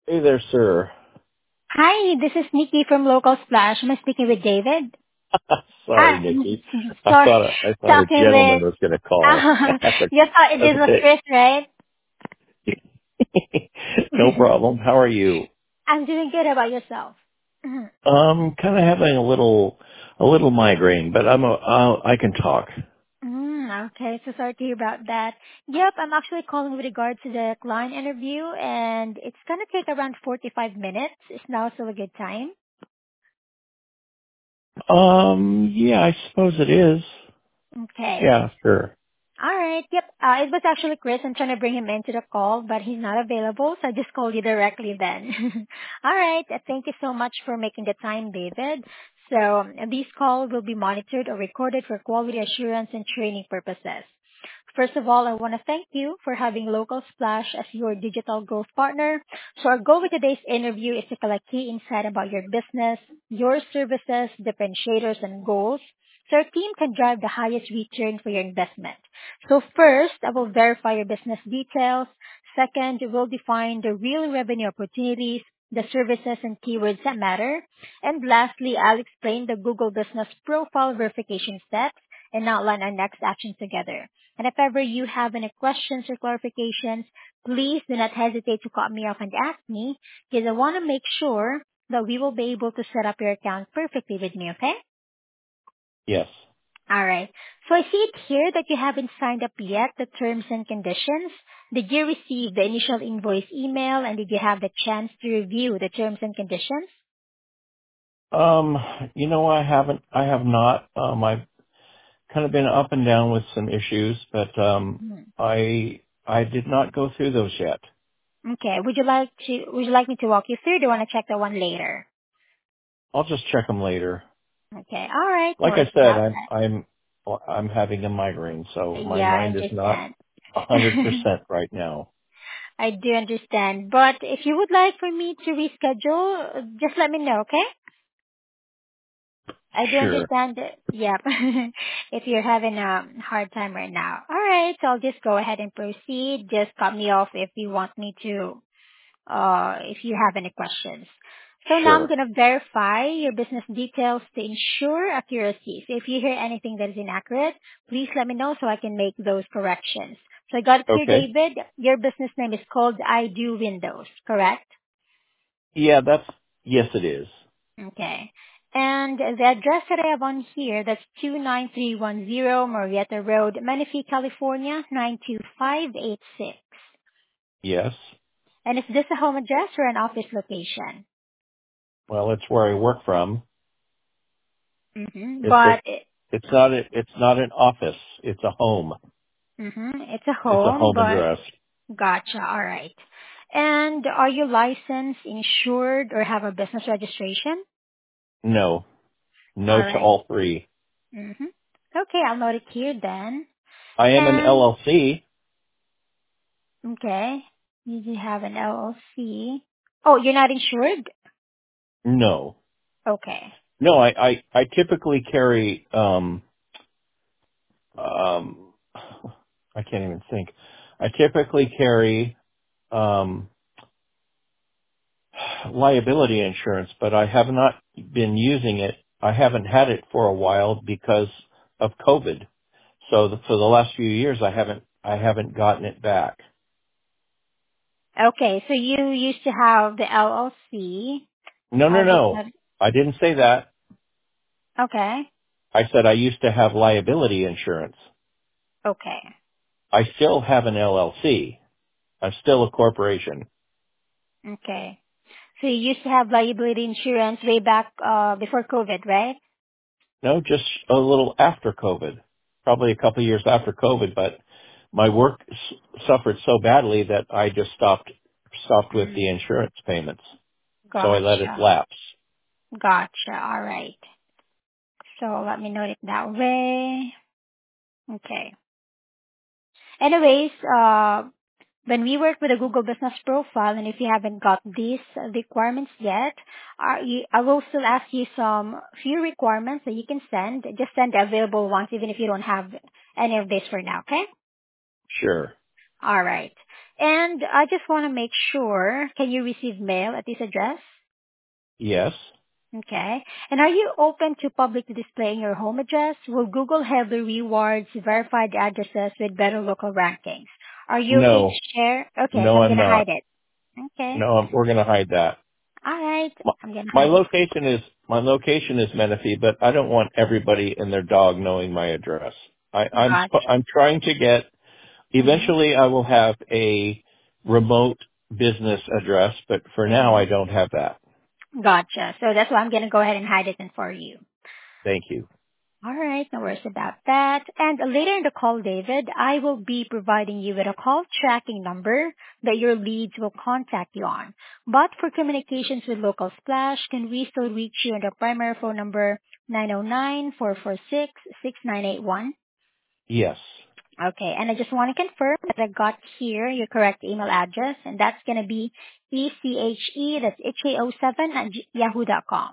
Hey there, sir. Hi, this is Nikki from Local Splash. Am I speaking with David? Sorry, Ah, Nikki. sorry, I thought a talking gentleman with, was going to call. you thought That's this was okay. Chris, right? No problem. How are you? I'm doing good. How about yourself? Mhm. Kind of having a little migraine, but I can talk. Okay, so sorry to hear about that. Yep, I'm actually calling with regard to the client interview, and it's gonna take around 45 minutes. Is now still a good time? Yeah, I suppose it is. Okay. Yeah, sure. All right. Yep. It was actually Chris. I'm trying to bring him into the call, but he's not available, so I just called you directly then. All right. Thank you so much for making the time, David. So these calls will be monitored or recorded for quality assurance and training purposes. First of all, I want to thank you for having Local Splash as your digital growth partner. So our goal with today's interview is to collect key insight about your business, your services, differentiators, and goals, so our team can drive the highest return for your investment. So first, I will verify your business details. Second, we'll define the real revenue opportunities, the services and keywords that matter. And lastly, I'll explain the Google Business Profile verification steps and outline our next action together. And if ever you have any questions or clarifications, please do not hesitate to call me up and ask me, because I want to make sure that we will be able to set up your account perfectly with me, okay? Yes. All right. So I see it here that you haven't signed up yet, the terms and conditions. Did you receive the initial invoice email, and did you have the chance to review the terms and conditions? Um, I have not. I've kind of been up and down with some issues, but Mhm. I did not go through those yet. Okay. Would you like me to walk you through? Do you want to check the one later? I'll just check them later. Okay. All right. No Like I worries said, about I'm having a migraine, so that. my Yeah, I mind is not understand. 100% right now. I do understand. But if you would like for me to reschedule, just let me know, okay? I do Sure. understand that, yep, if you're having a hard time right now. Alright, so I'll just go ahead and proceed. Just cut me off if you want me to, if you have any questions. So now I'm Sure. going to verify your business details to ensure accuracy. So if you hear anything that is inaccurate, please let me know so I can make those corrections. So I got it here, Okay. David. Your business name is called I Do Windows, correct? Yeah, yes it is. Okay. And the address that I have on here, that's 29310 Marietta Road, Menifee, California, 92586. Yes. And is this a home address or an office location? Well, it's where I work from. Mm-hmm. It's But, it's not an office. It's a home. it's a It's a home, home but address. gotcha. All right. And are you licensed, insured, or have a business registration? No. No All to right. all three. Mm-hmm. Okay, I'll note it here then. I am an And LLC. okay. You do have an LLC. Oh, you're not insured? No. Okay. No, I typically carry, um, I can't even think. I typically carry, um, liability insurance, but I have not been using it. I haven't had it for a while because of COVID. So for the last few years, I haven't gotten it back. Okay, so you used to have the LLC. No, no, Just no. not, I didn't say that. okay. I said I used to have liability insurance. Okay. I still have an LLC. I'm still a corporation. Okay. So you used to have liability insurance way back before COVID, right? No, just a little after COVID, probably a couple of years after COVID, but my work suffered so badly that I just stopped with the Mm, insurance payments. So I let it gotcha. lapse. Gotcha. All right. So let me note it that way. Okay. Anyways, when we work with a Google Business Profile, and if you haven't got these requirements yet, I will still ask you some few requirements that you can send. Just send the available ones, even if you don't have any of this for now. Okay? Sure. All right. And I just want to make sure, can you receive mail at this address? Yes. Okay. And are you open to publicly displaying your home address? Will Google have the rewards verified addresses with better local rankings? Are you okay No. to share? Okay, so No, I'm I'm going to not. hide it. Okay. No, we're going to hide that. All right. My, I'm going to my hide it. location is Menifee, but I don't want everybody and their dog knowing my address. Gotcha. I'm trying to get. Mm-hmm. Eventually, I will have a remote business address, but for now, I Mm-hmm. don't have that. Gotcha. So that's why I'm going to go ahead and hide it in for you. Thank you. All right, no worries about that. And later in the call, David, I will be providing you with a call tracking number that your leads will contact you on. But for communications with Local Splash, can we still reach you on the primary phone number 909-446-6981? Yes. Okay, and I just want to confirm that I got here your correct email address, and that's going to be ECHE, that's HAO7 at yahoo.com.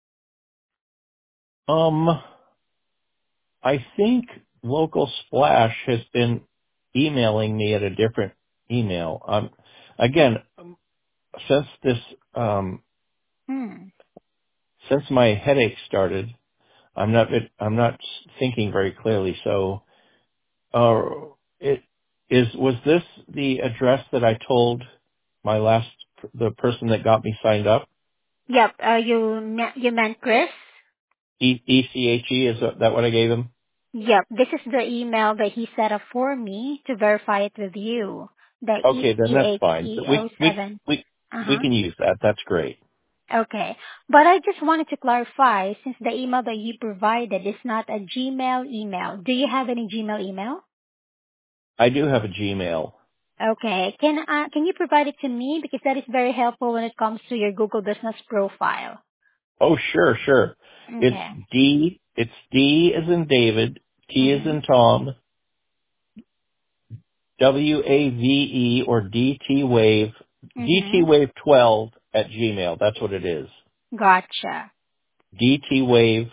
I think Local Splash has been emailing me at a different email. Again, since this, um, Hmm. since my headache started, I'm not thinking very clearly. So, uh, was this the address that I told the person that got me signed up? Yep, you meant Chris? ECHE, is that what I gave him? Yep, this is the email that he set up for me to verify it with you. The Okay, then that's fine. ECHE07. We Uh-huh. can use that. That's great. Okay. But I just wanted to clarify, since the email that you provided is not a Gmail email. Do you have any Gmail email? I do have a Gmail. Okay. Can you provide it to me? Because that is very helpful when it comes to your Google Business profile. Oh, sure, sure. It's Okay. D as in David, T as Mm-hmm. in Tom, WAVE or DT Wave, DT Mm-hmm. Wave 12 at Gmail. That's what it is. Gotcha. DT Wave,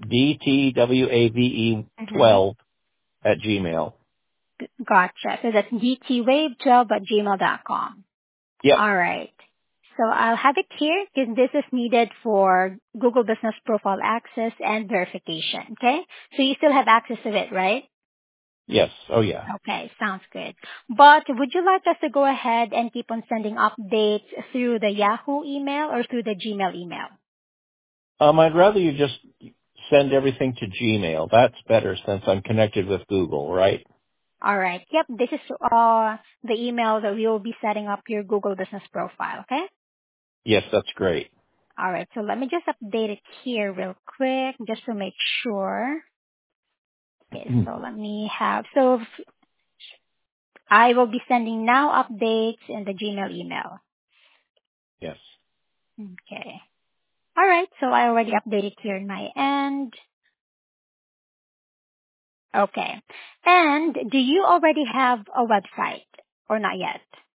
DTWAVE Mm-hmm. 12 at Gmail. Gotcha. So that's dtwave12 at gmail.com. Yep. All right. So I'll have it here because this is needed for Google Business Profile access and verification. Okay. So you still have access to it, right? Yes. Oh, yeah. Okay. Sounds good. But would you like us to go ahead and keep on sending updates through the Yahoo email or through the Gmail email? I'd rather you just send everything to Gmail. That's better since I'm connected with Google, right? All right. Yep. This is the email that we will be setting up your Google Business Profile. Okay. Yes, that's great. All right. So let me just update it here real quick just to make sure. Okay. So let me have, so I will be sending now updates in the Gmail email. Yes. Okay. All right. So I already updated here in my end. Okay. And do you already have a website or not yet?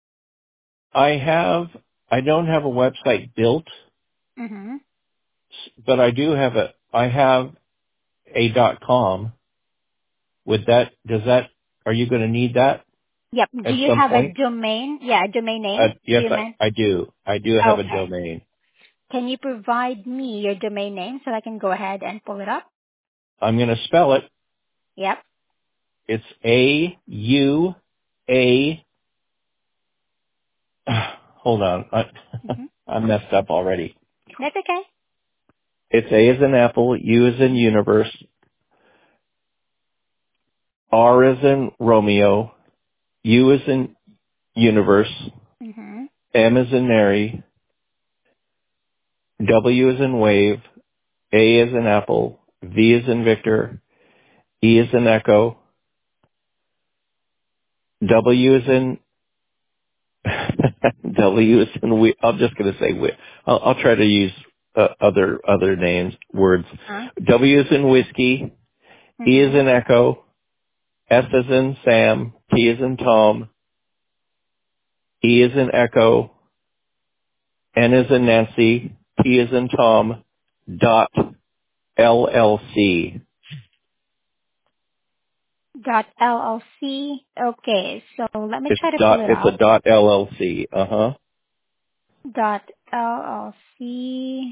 I don't have a website built, Mm-hmm. but I have a .com. Are you going to need that Yep. Do at you some have a point? domain? Yeah, a domain name. Do Yes, you mean? I do. I do have a Okay. domain. Can you provide me your domain name so I can go ahead and pull it up? I'm going to spell it. Yep. It's A-U-A, hold on. Mm-hmm. I messed up already. That's okay. It's A as in apple, U as in universe, R as in Romeo, U as in universe, Mm-hmm. M as in Mary, W as in wave, A as in apple, V as in Victor, E as in echo, W as in W as in I'm just going to say I'll try to use other names, words. Huh? W as in whiskey, E as Mm-hmm. in echo, S as in Sam, T as in Tom, E as in echo, N as in Nancy, T as in Tom, dot LLC. Dot LLC. Okay, so let me It's try to pull dot. it It's a up. dot LLC. Uh huh. Dot LLC.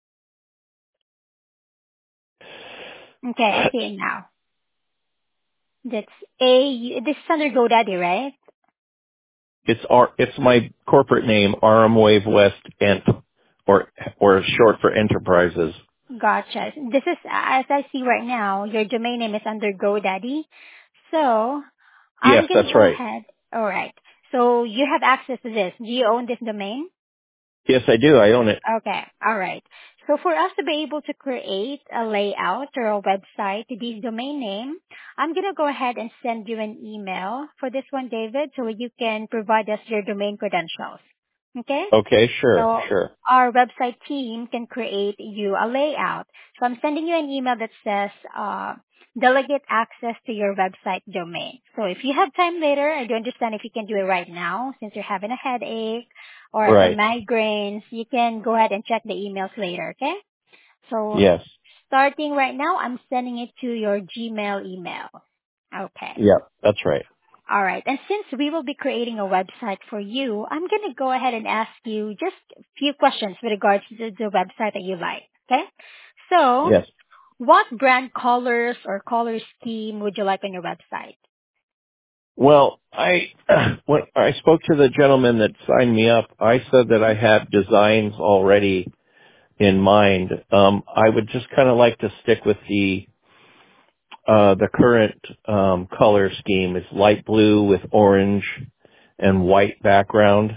Okay, I see it now. That's this is under GoDaddy, right? It's my corporate name, RM Wave West Ent, or short for Enterprises. Gotcha. This is, as I see right now, your domain name is under GoDaddy. So, Yes, I'm gonna that's go right. ahead. Alright. So, you have access to this. Do you own this domain? Yes, I do. I own it. Okay. Alright. So, for us to be able to create a layout or a website to this domain name, I'm gonna go ahead and send you an email for this one, David, so you can provide us your domain credentials. Okay? Okay, sure, So sure. our website team can create you a layout. So I'm sending you an email that says delegate access to your website domain. So if you have time later, I do understand if you can do it right now since you're having a headache or a Right. migraines, you can go ahead and check the emails later, okay? So Yes. starting right now, I'm sending it to your Gmail email. Okay. Yeah, that's right. All right. And since we will be creating a website for you, I'm going to go ahead and ask you just a few questions with regards to the website that you like. Okay? So, Yes. what brand colors or color scheme would you like on your website? Well, when I spoke to the gentleman that signed me up, I said that I had designs already in mind. I would just kind of like to stick with the current color scheme. It's light blue with orange and white background.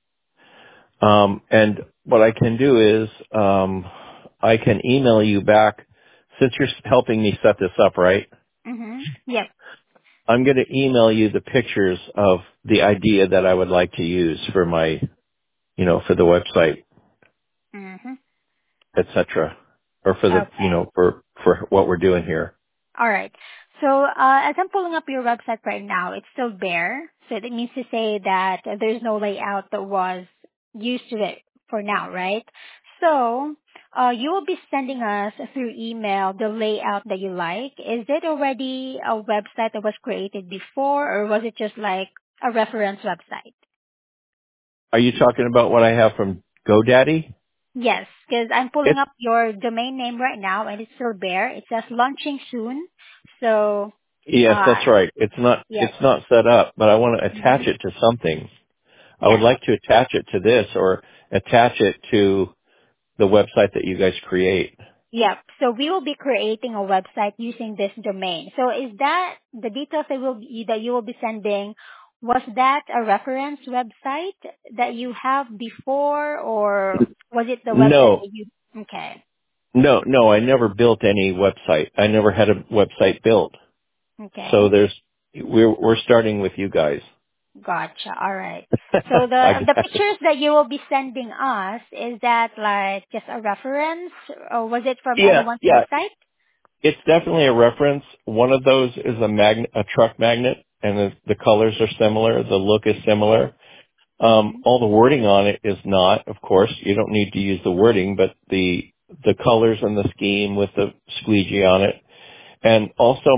And what I can do is I can email you back since you're helping me set this up, right? Mm-hmm. Yep. I'm going to email you the pictures of the idea that I would like to use for my, for the website, Mm-hmm. etc., or for the, Okay. for what we're doing here. All right. So as I'm pulling up your website right now, it's still bare. So that means to say that there's no layout that was used to it for now, right? So you will be sending us through email the layout that you like. Is it already a website that was created before, or was it just like a reference website? Are you talking about what I have from GoDaddy? Yes, because I'm pulling It's up your domain name right now, and it's still bare. It says launching soon. So, yes, uh, that's right. It's not yes. set up, but I want to Mm-hmm. attach it to something. I would Yes. like to attach it to this or attach it to the website that you guys create. Yep. So we will be creating a website using this domain. So is that the details that you will be sending? Was that a reference website that you have before, or was it the website No, that you? Okay. no, I never built any website. I never had a website built. So Okay. we're starting with you guys. Gotcha. All right. So I the got it. pictures that you will be sending us, is that like just a reference, or was it from Yeah, anyone's yeah. website? It's definitely a reference. One of those is a truck magnet, and the colors are similar. The look is similar. Mm-hmm. All the wording on it is not, of course. You don't need to use the wording, but the colors and the scheme with the squeegee on it, and also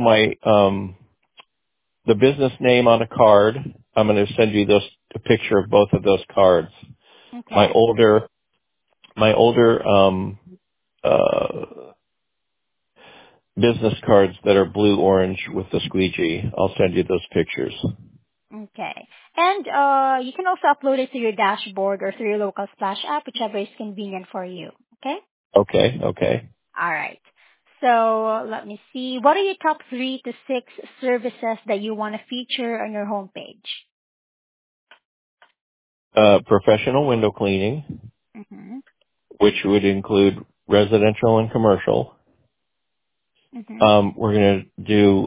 the business name on a card. I'm going to send you a picture of both of those cards. My Okay. older my older business cards that are blue orange with the squeegee. I'll send you those pictures. Okay. And you can also upload it to your dashboard or through your local Splash app, whichever is convenient for you. Okay? Okay, okay. All right. So let me see. What are your top 3 to 6 services that you want to feature on your homepage? Professional window cleaning, Mm-hmm. which would include residential and commercial. Mm-hmm. We're going to do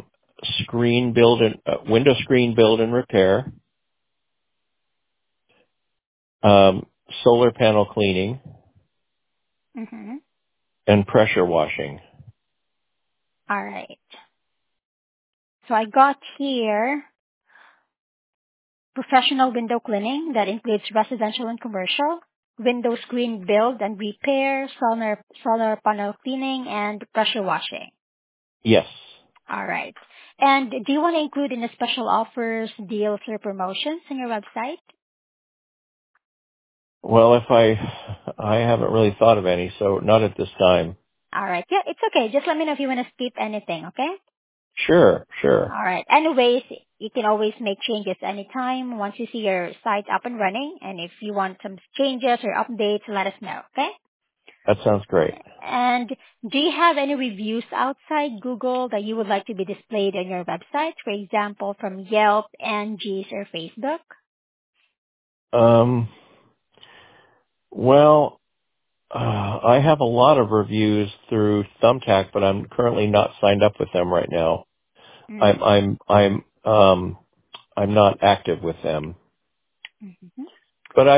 window screen build and repair, solar panel cleaning, Mm-hmm. and pressure washing. All right. So I got here professional window cleaning that includes residential and commercial, window screen build and repair, solar panel cleaning, and pressure washing. Yes. All right. And do you want to include any special offers, deals, or promotions on your website? Well, if I haven't really thought of any, so not at this time. All right. Yeah, it's okay. Just let me know if you want to skip anything, okay? Sure, sure. All right. Anyways, you can always make changes anytime once you see your site up and running. And if you want some changes or updates, let us know, okay? That sounds great. And do you have any reviews outside Google that you would like to be displayed on your website? For example, from Yelp, Angie's, or Facebook? Um, well, I have a lot of reviews through Thumbtack, but I'm currently not signed up with them right now. I'm Mm. I'm I'm um I'm not active with them. Mm-hmm. But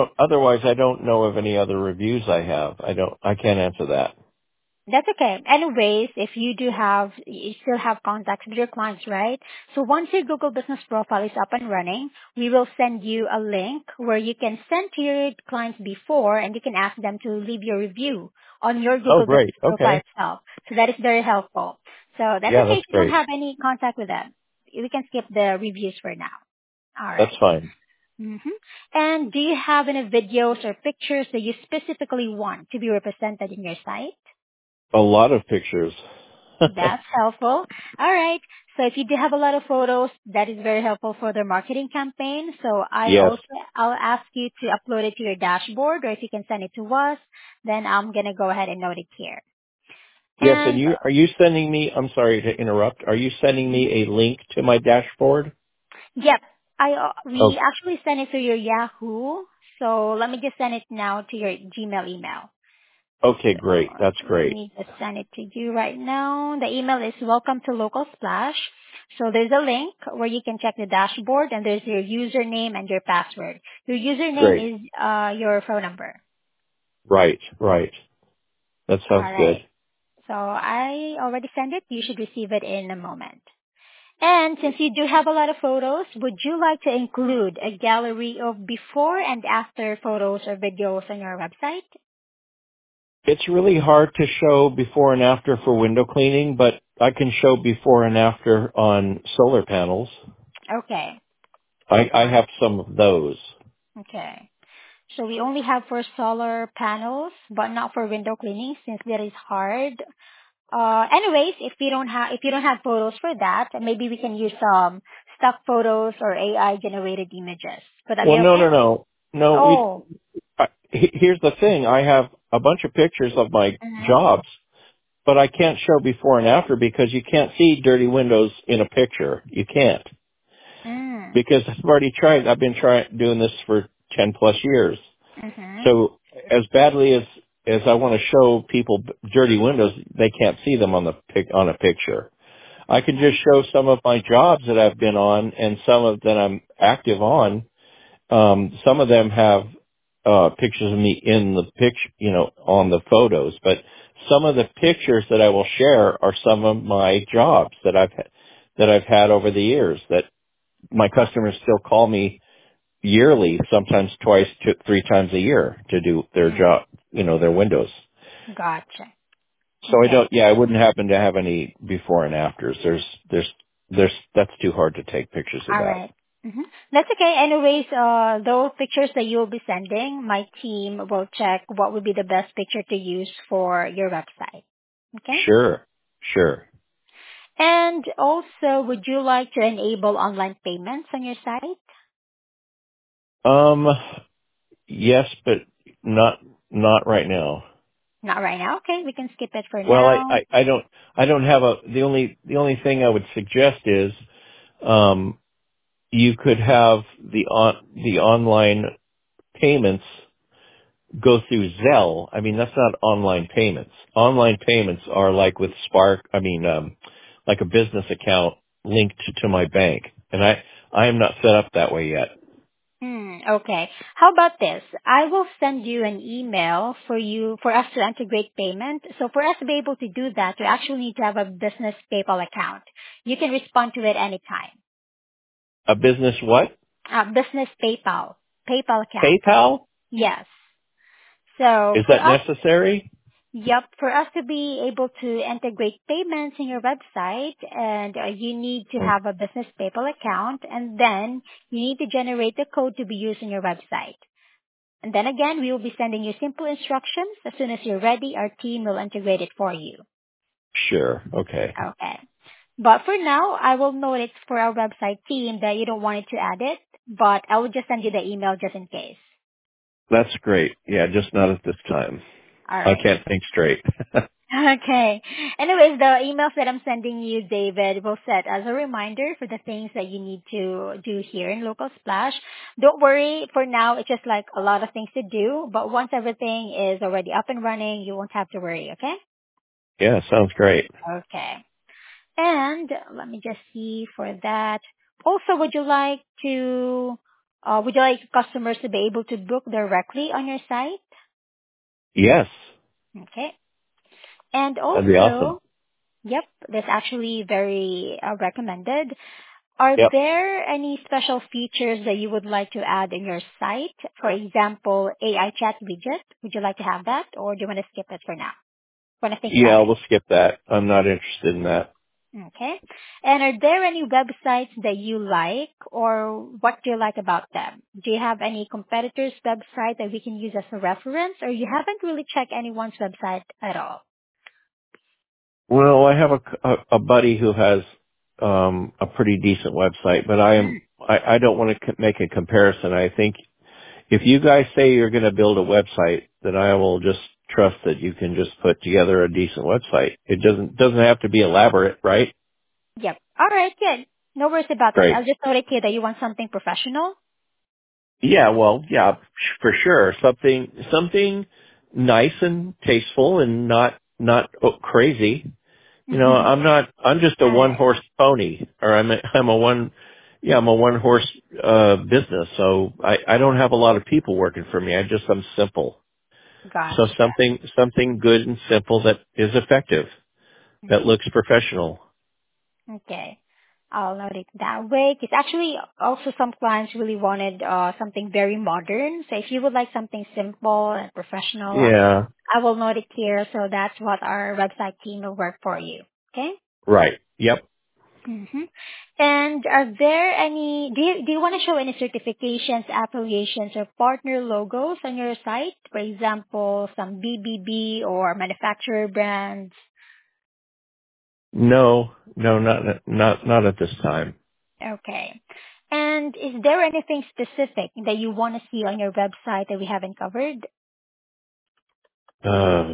I don't know of any other reviews I have. I can't answer that. That's okay. Anyways, if you do have, you still have contacts with your clients, right? So once your Google Business Profile is up and running, we will send you a link where you can send to your clients before and you can ask them to leave your review on your Oh, Google great. Business Profile Okay. itself. So that is very helpful. So that's Yeah, okay that's if you don't great. have any contact with them. We can skip the reviews for now. All That's right. fine. Mm-hmm. And do you have any videos or pictures that you specifically want to be represented in your site? A lot of pictures. That's helpful. All right. So if you do have a lot of photos, that is very helpful for their marketing campaign. So Yes. I'll ask you to upload it to your dashboard, or if you can send it to us, then I'm going to go ahead and note it here. Yes, and And are you sending me, I'm sorry to interrupt, are you sending me a link to my dashboard? yep, Oh, we actually send it to your Yahoo. So let me just send it now to your Gmail email. okay, So great. That's let great. me just send it to you right now. The email is welcome to Local Splash. So there's a link where you can check the dashboard and there's your username and your password. Your Great. username is your phone number. Right, right. That All sounds good. right. So I already sent it. You should receive it in a moment. And since you do have a lot of photos, would you like to include a gallery of before and after photos or videos on your website? It's really hard to show before and after for window cleaning, but I can show before and after on solar panels. Okay. I have some of those. Okay. So we only have for solar panels, but not for window cleaning since that is hard. Anyways, if you don't have photos for that, maybe we can use some stock photos or AI generated images. Would that be Well, no, okay? no, no. No, Oh. here's the thing. I have a bunch of pictures of my Mhm. jobs, but I can't show before and after because you can't see dirty windows in a picture. You can't. Mm. Because I've already tried. I've been doing this for 10 plus years. Mhm. So as badly as I want to show people dirty windows, they can't see them on on a picture. I can Okay. just show some of my jobs that I've been on and some of that I'm active on. Some of them have pictures of me in the picture, on the photos, but some of the pictures that I will share are some of my jobs that I've had over the years that my customers still call me yearly, sometimes twice to three times a year to do their Mm. job, their windows. Gotcha. So Okay. I wouldn't happen to have any before and afters. That's too hard to take pictures of All that. right. That's okay. Anyways, those pictures that you will be sending, my team will check what would be the best picture to use for your website. Okay? Sure, sure. And also, would you like to enable online payments on your site? Um, yes, but not, not right now. Not right now. Okay, we can skip it for Well, now. I don't have the only thing I would suggest is, you could have the online payments go through Zelle. I mean, that's not online payments. Online payments are like with Spark, like a business account linked to my bank. And I am not set up that way yet. Okay. How about this? I will send you an email for us to integrate payment. So for us to be able to do that, we actually need to have a business PayPal account. You can respond to it anytime. A business what? Business PayPal account. PayPal? Yes. So Is for that us, necessary? Yep, for us to be able to integrate payments in your website, and you need to Mm. have a business PayPal account, and then you need to generate the code to be used in your website. And then again, we will be sending you simple instructions. As soon as you're ready, our team will integrate it for you. Sure. Okay. Okay. But for now, I will note it for our website team that you don't want it to add it, but I will just send you the email just in case. That's great. Yeah, just not at this time. All I right. can't think straight. Okay. Anyways, the emails that I'm sending you, David, will set as a reminder for the things that you need to do here in Local Splash. Don't worry, for now, it's just like a lot of things to do, but once everything is already up and running, you won't have to worry, okay? Yeah, sounds great. Okay. And let me just see for that. Also, would you like customers to be able to book directly on your site? Yes, Okay. And that'd be awesome. also, yep, that's actually very recommended. Are Yep. there any special features that you would like to add in your site? For example, AI chat widget. Would you like to have that, or do you want to skip it for now? Want to think about Yeah, it? we'll skip that. I'm not interested in that. Okay. And are there any websites that you like, or what do you like about them? Do you have any competitors' website that we can use as a reference, or you haven't really checked anyone's website at all? Well, I have a buddy who has a pretty decent website, but I don't want to make a comparison. I think if you guys say you're going to build a website, then I will just trust that you can just put together a decent website. It doesn't have to be elaborate, right? Yep. All right, good. No worries about that. Great. I'll just note it here that you want something professional. Yeah, well, yeah, for sure. Something nice and tasteful and not crazy. All I'm just a one right. horse pony, or I'm a one horse, business. So I don't have a lot of people working for me. I'm simple. So Gotcha. something good and simple that is effective, that looks professional. Okay. I'll note it that way. Because actually, also some clients really wanted something very modern. So if you would like something simple and professional, Yeah, I will note it here. So that's what our website team will work for you. Okay. right. Yep. Mm-hmm. And are there any? Do you want to show any certifications, affiliations, or partner logos on your site? For example, some BBB or manufacturer brands. No, not at this time. Okay. And is there anything specific that you want to see on your website that we haven't covered? Uh,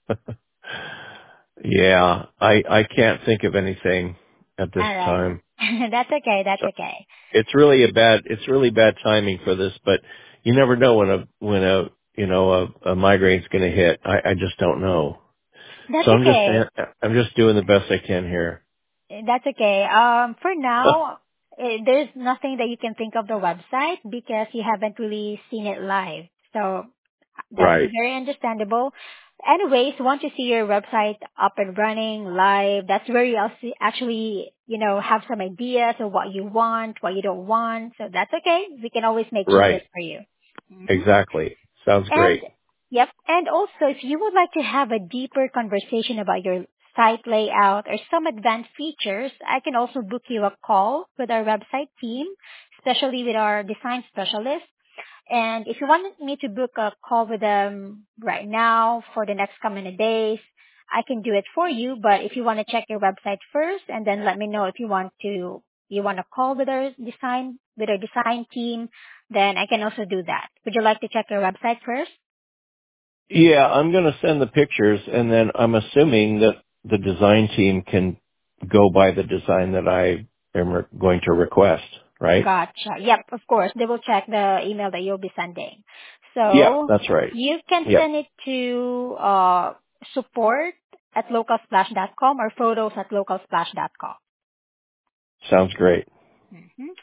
yeah, I can't think of anything at this All right. time. That's okay. That's So okay. it's really bad timing for this, but you never know when a migraine's going to hit. I just don't know. That's So okay. I'm just doing the best I can here. That's okay. For now, there's nothing that you can think of the website because you haven't really seen it live. So that's Right, very understandable. Anyways, once you see your website up and running live, that's where you actually, have some ideas of what you want, what you don't want. So that's okay. We can always make changes right, for you. Hmm. exactly. Sounds And great. yep. And also, if you would like to have a deeper conversation about your site layout or some advanced features, I can also book you a call with our website team, especially with our design specialist. And if you want me to book a call with them right now for the next coming days, I can do it for you. But if you want to check your website first and then let me know if you want to call with our design team, then I can also do that. Would you like to check your website first? Yeah, I'm going to send the pictures, and then I'm assuming that the design team can go by the design that I am going to request, right? Gotcha. Yep, of course. They will check the email that you'll be sending. Yeah, So that's right. you can Yep, send it to support at localsplash.com or photos at localsplash.com. sounds great. Mm-hmm.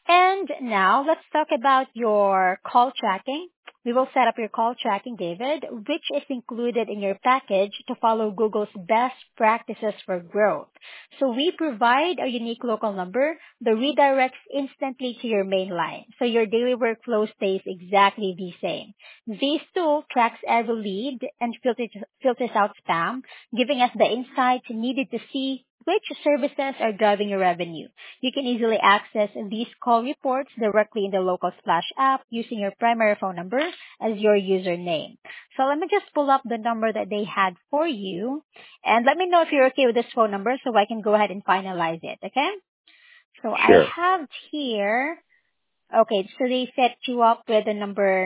And now let's talk about your call tracking. We will set up your call tracking, David, which is included in your package to follow Google's best practices for growth. So we provide a unique local number that redirects instantly to your main line. So your daily workflow stays exactly the same. This tool tracks every lead and filters out spam, giving us the insights needed to see which services are driving your revenue. You can easily access these call reports directly in the local Splash app using your primary phone number as your username. So let me just pull up the number that they had for you and let me know if you're okay with this phone number so I can go ahead and finalize it, okay? So I Sure. have here, okay, so they set you up with the number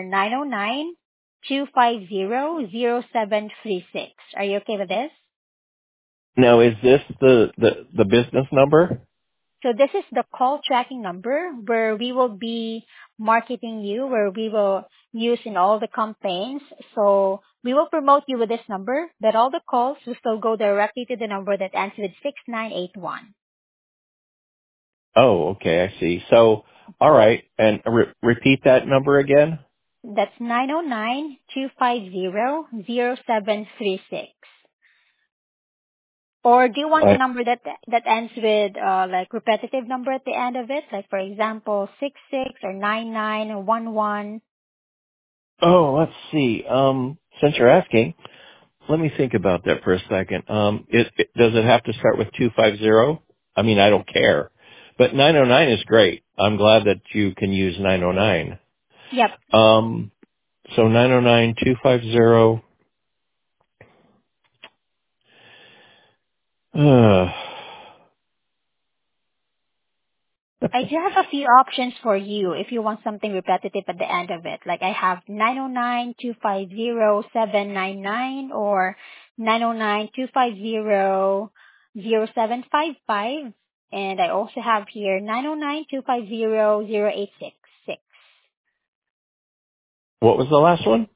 909-250-0736. Are you okay with this? Now, is this the business number? So this is the call tracking number where we will be marketing you, where we will use in all the campaigns. So we will promote you with this number, but all the calls will still go directly to the number that ends with 6981. Oh, okay, I see. So, all right, and repeat that number again. That's 909-250-0736. Or do you want a Uh, number that ends with like repetitive number at the end of it? Like for example, 66 or 99 or 11. oh, let's see. Since you're asking, let me think about that for a second. Does it have to start with 250? I mean, I don't care, but 909 is great. I'm glad that you can use 909. Yep. So 909-250. Uh, I do have a few options for you if you want something repetitive at the end of it. Like I have 909-250-799 or 909-250-0755. And I also have here 909-250-0866. what was the last one?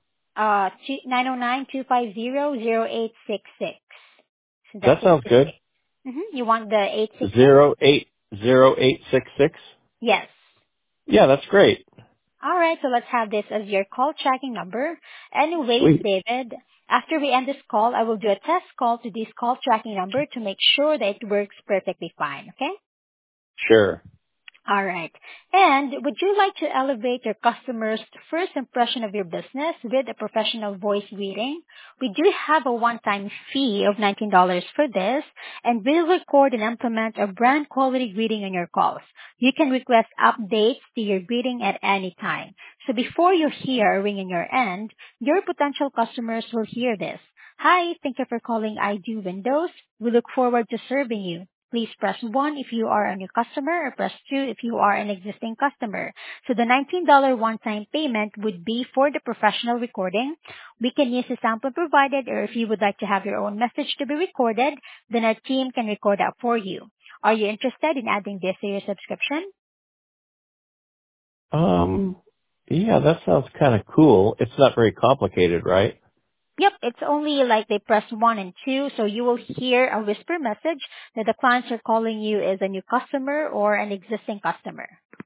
909-250-0866. So that's That it. sounds good. You want the 866? 080866. Yes. Yeah, that's great. All right, so let's have this as your call tracking number. Anyways, Sweet. David, after we end this call, I will do a test call to this call tracking number to make sure that it works perfectly fine, okay? Sure. All right. And would you like to elevate your customers' first impression of your business with a professional voice greeting? We do have a one-time fee of $19 for this, and we'll record and implement a brand quality greeting on your calls. You can request updates to your greeting at any time. So before you hear a ring in your end, your potential customers will hear this. Hi, thank you for calling iDo Windows. We look forward to serving you. Please press 1 if you are a new customer or press 2 if you are an existing customer. So the $19 one-time payment would be for the professional recording. We can use the sample provided, or if you would like to have your own message to be recorded, then our team can record that for you. Are you interested in adding this to your subscription? Um, yeah, that sounds kind of cool. It's not very complicated, right? Yep, it's only like they press 1 and 2, so you will hear a whisper message that the clients are calling you is a new customer or an existing customer.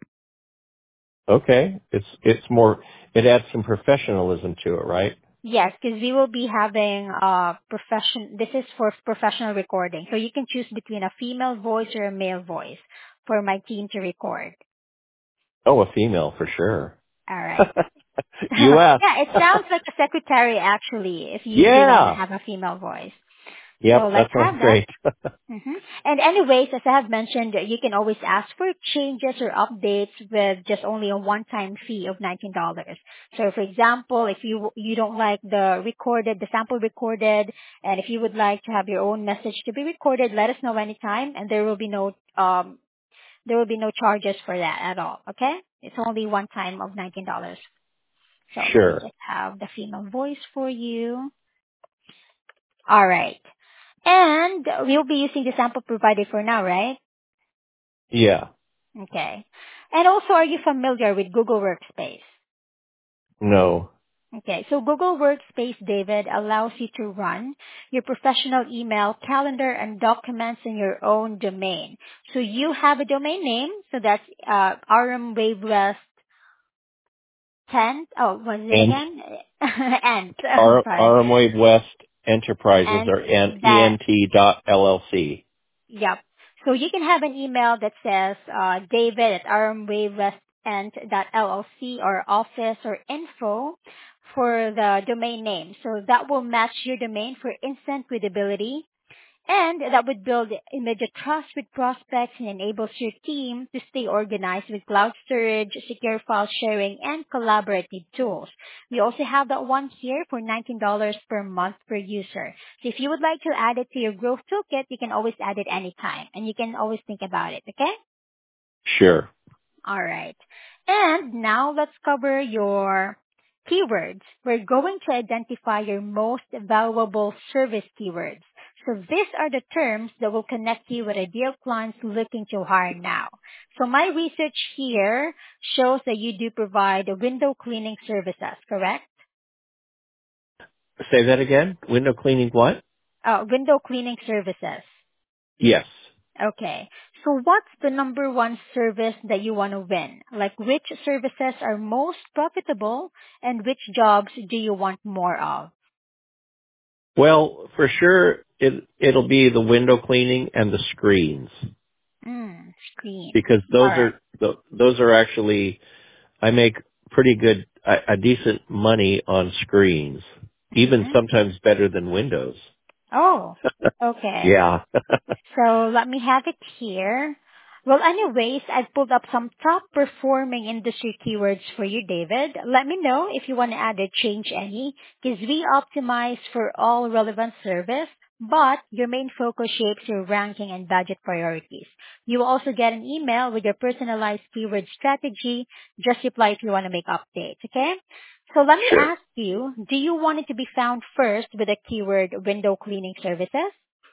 Okay. It adds some professionalism to it, right? Yes, because we will be having this is for professional recording. So you can choose between a female voice or a male voice for my team to record. Oh, a female for sure. All right. You asked. Yeah, it sounds like a secretary actually if you do want to Yeah. have a female voice. So Yep, let's that have sounds that. great. And anyways, as I have mentioned, you can always ask for changes or updates with just only a one-time fee of $19. So for example, if you don't like the sample recorded, and if you would like to have your own message to be recorded, let us know anytime, and there will be no charges for that at all. Okay? It's only one time of $19. So let me Sure. just have the female voice for you. All right. And we'll be using the sample provided for now, right? Yeah. Okay. And also, are you familiar with Google Workspace? No. Okay, so Google Workspace, David, allows you to run your professional email, calendar, and documents in your own domain. So you have a domain name, so that's RM Wavewest 10. Oh, what is it And again? And, sorry. Armwave West Enterprises And or that, ENT.LLC. yep. So you can have an email that says David at rmwavewest.llc or office or info for the domain name. So that will match your domain for instant readability, and that would build immediate trust with prospects and enables your team to stay organized with cloud storage, secure file sharing, and collaborative tools. We also have that one here for $19 per month per user. So if you would like to add it to your growth toolkit, you can always add it anytime, and you can always think about it, okay? Sure. All right. And now let's cover your keywords. We're going to identify your most valuable service keywords. So these are the terms that will connect you with ideal clients looking to hire now. So my research here shows that you do provide window cleaning services, correct? Say that again. Window cleaning what? Window cleaning services. Yes. Okay. So what's the number one service that you want to win? Like which services are most profitable and which jobs do you want more of? Well, for sure, it'll be the window cleaning and the screens Screens. because All right. those are actually I make pretty good, a decent money on screens, even Mm-hmm. sometimes better than windows. Oh, okay. Yeah. So let me have it here. Well, anyways, I've pulled up some top performing industry keywords for you, David. Let me know if you want to add or change any, because we optimize for all relevant service, but your main focus shapes your ranking and budget priorities. You will also get an email with your personalized keyword strategy. Just reply if you want to make updates, okay? So let me Sure. ask you, do you want it to be found first with the keyword window cleaning services?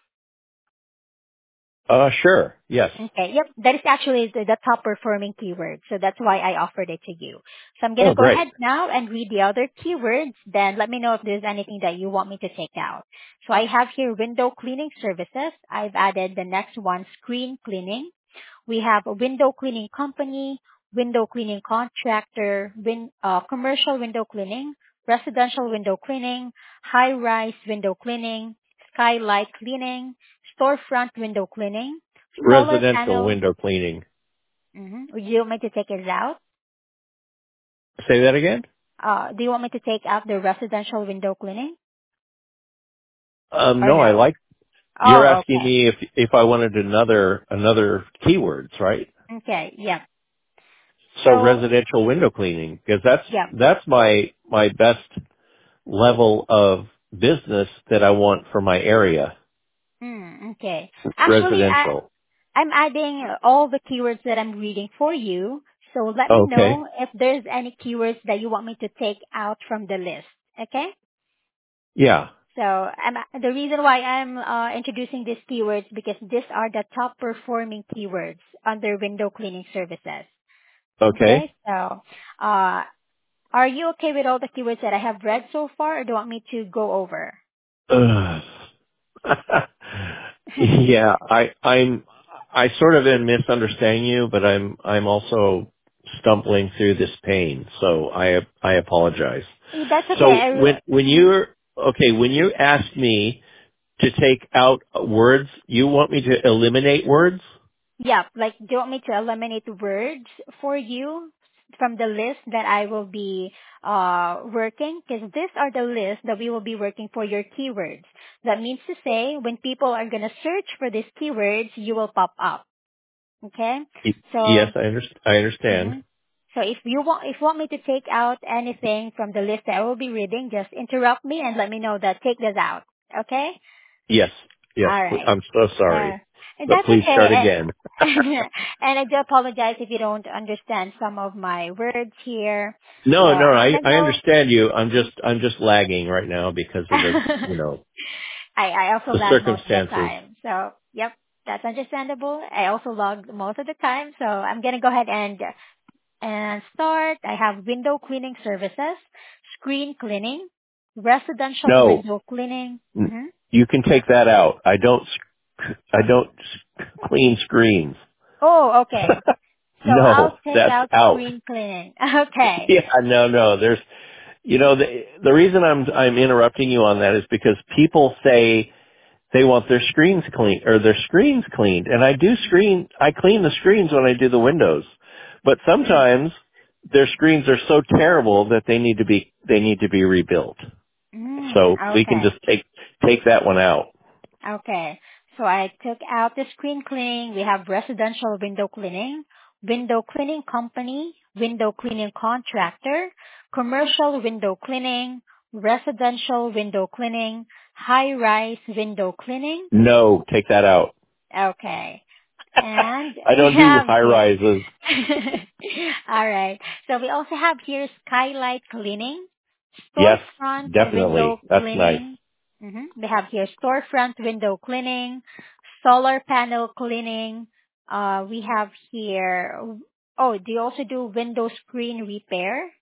Sure. Yes. Okay, yep. That is actually the top performing keyword. So that's why I offered it to you. So I'm going to Oh, go great. ahead now and read the other keywords. Then let me know if there's anything that you want me to take out. So I have here window cleaning services. I've added the next one, screen cleaning. We have a window cleaning company, window cleaning contractor, commercial window cleaning, residential window cleaning, high-rise window cleaning, skylight cleaning, storefront window cleaning, solar Residential panel. window cleaning. Would you want me to take it out? Say that again? Do you want me to take out the residential window cleaning or No, I no? like, you're Oh, asking okay. me if I wanted another keywords, right? Okay, yep. So So, residential window cleaning, because yep. that's my best level of business that I want for my area. Okay. Actually, Residential. I'm adding all the keywords that I'm reading for you. So let me Okay. know if there's any keywords that you want me to take out from the list. Okay? Yeah. So the reason why I'm introducing these keywords because these are the top performing keywords under window cleaning services. Okay. Okay? So, uh, are you okay with all the keywords that I have read so far, or do you want me to go over? Ugh. Yeah, I sort of am misunderstanding you, but I'm also stumbling through this pain, so I apologize. That's okay. So when you asked me to take out words, you want me to eliminate words? Yeah, like do you want me to eliminate words for you from the list that I will be working? Because these are the lists that we will be working for your keywords. That means to say when people are going to search for these keywords, you will pop up. Okay? Yes, So, I understand. mhm. So if you want me to take out anything from the list that I will be reading, just interrupt me and let me know that take this out. Okay? Yes, yes. All right. I'm so Uh, sorry, but that's please start okay. again. And I do apologize if you don't understand some of my words here. So No, no, I'm I gonna go. understand you. I'm just lagging right now because of I also the lag most of the circumstances. time. So yep, that's understandable. I also log most of the time. So I'm gonna go ahead and start. I have window cleaning services, screen cleaning, residential No, window cleaning. n- you can take that out. I don't clean screens. Oh, okay. So No, I'll take that's out out. screen cleaning. Okay. Yeah, no. The reason I'm interrupting you on that is because people say they want their screens clean or their screens cleaned, and I clean the screens when I do the windows, but Mm, sometimes their screens are so terrible that they need to be rebuilt. So we can okay. just take that one out. Okay. So I took out the screen cleaning. We have residential window cleaning company, window cleaning contractor, commercial window cleaning, residential window cleaning, high-rise window cleaning. No, take that out. Okay. And I we don't do have high here, rises. all right. So we also have here skylight cleaning, Yes, storefront window definitely. That's nice. cleaning. We have here storefront window cleaning, solar panel cleaning. We have here, oh, do you also do window screen repair?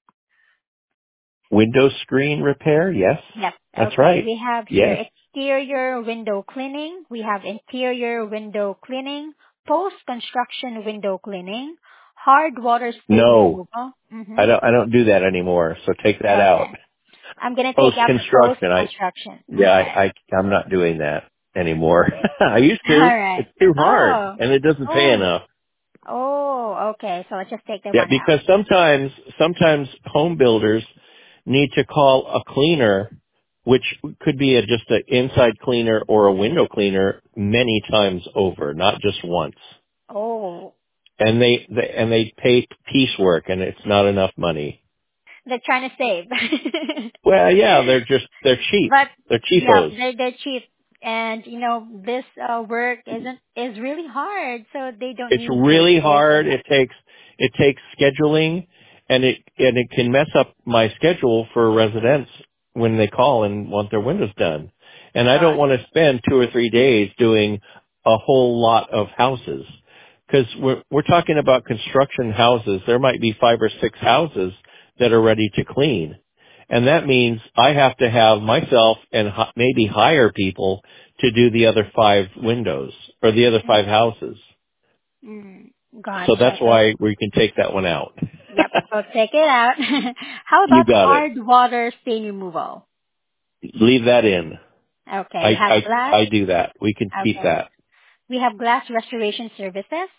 Window screen repair? Yes. Yep. That's Okay. right. We have here Yes. exterior window cleaning. We have interior window cleaning, post-construction window cleaning, hard water stain No, removal. I don't do that anymore. So take that out. Okay. I'm gonna take Post out the construction. post-construction. Yeah, Okay. I'm not doing that anymore. I used to. All right. It's too hard Oh. and it doesn't pay Oh. enough. Oh. Okay. So let's just take that Yeah, one out. because sometimes home builders need to call a cleaner, which could be just an inside cleaner or a window cleaner many times over, not just once. Oh. And they pay piecework and it's not enough money. They're trying to save. Well, yeah, they're cheap. But They're yeah, cheapos. they're cheap, and this work is really hard, so they don't It's need to really give hard. enough. It takes scheduling, and it can mess up my schedule for residents when they call and want their windows done. And I don't Got want it. to spend 2 or 3 days doing a whole lot of houses because we're talking about construction houses. There might be 5 or 6 houses that are ready to clean. And that means I have to have myself and maybe hire people to do the other 5 windows or the other 5 houses. Mm, So gotcha. that's So why we can take that one out. yep, so take it out. How You about got it. hard water stain removal? Leave that in. Okay, I, we have I, glass. I do that. We can keep Okay, that. we have glass restoration services.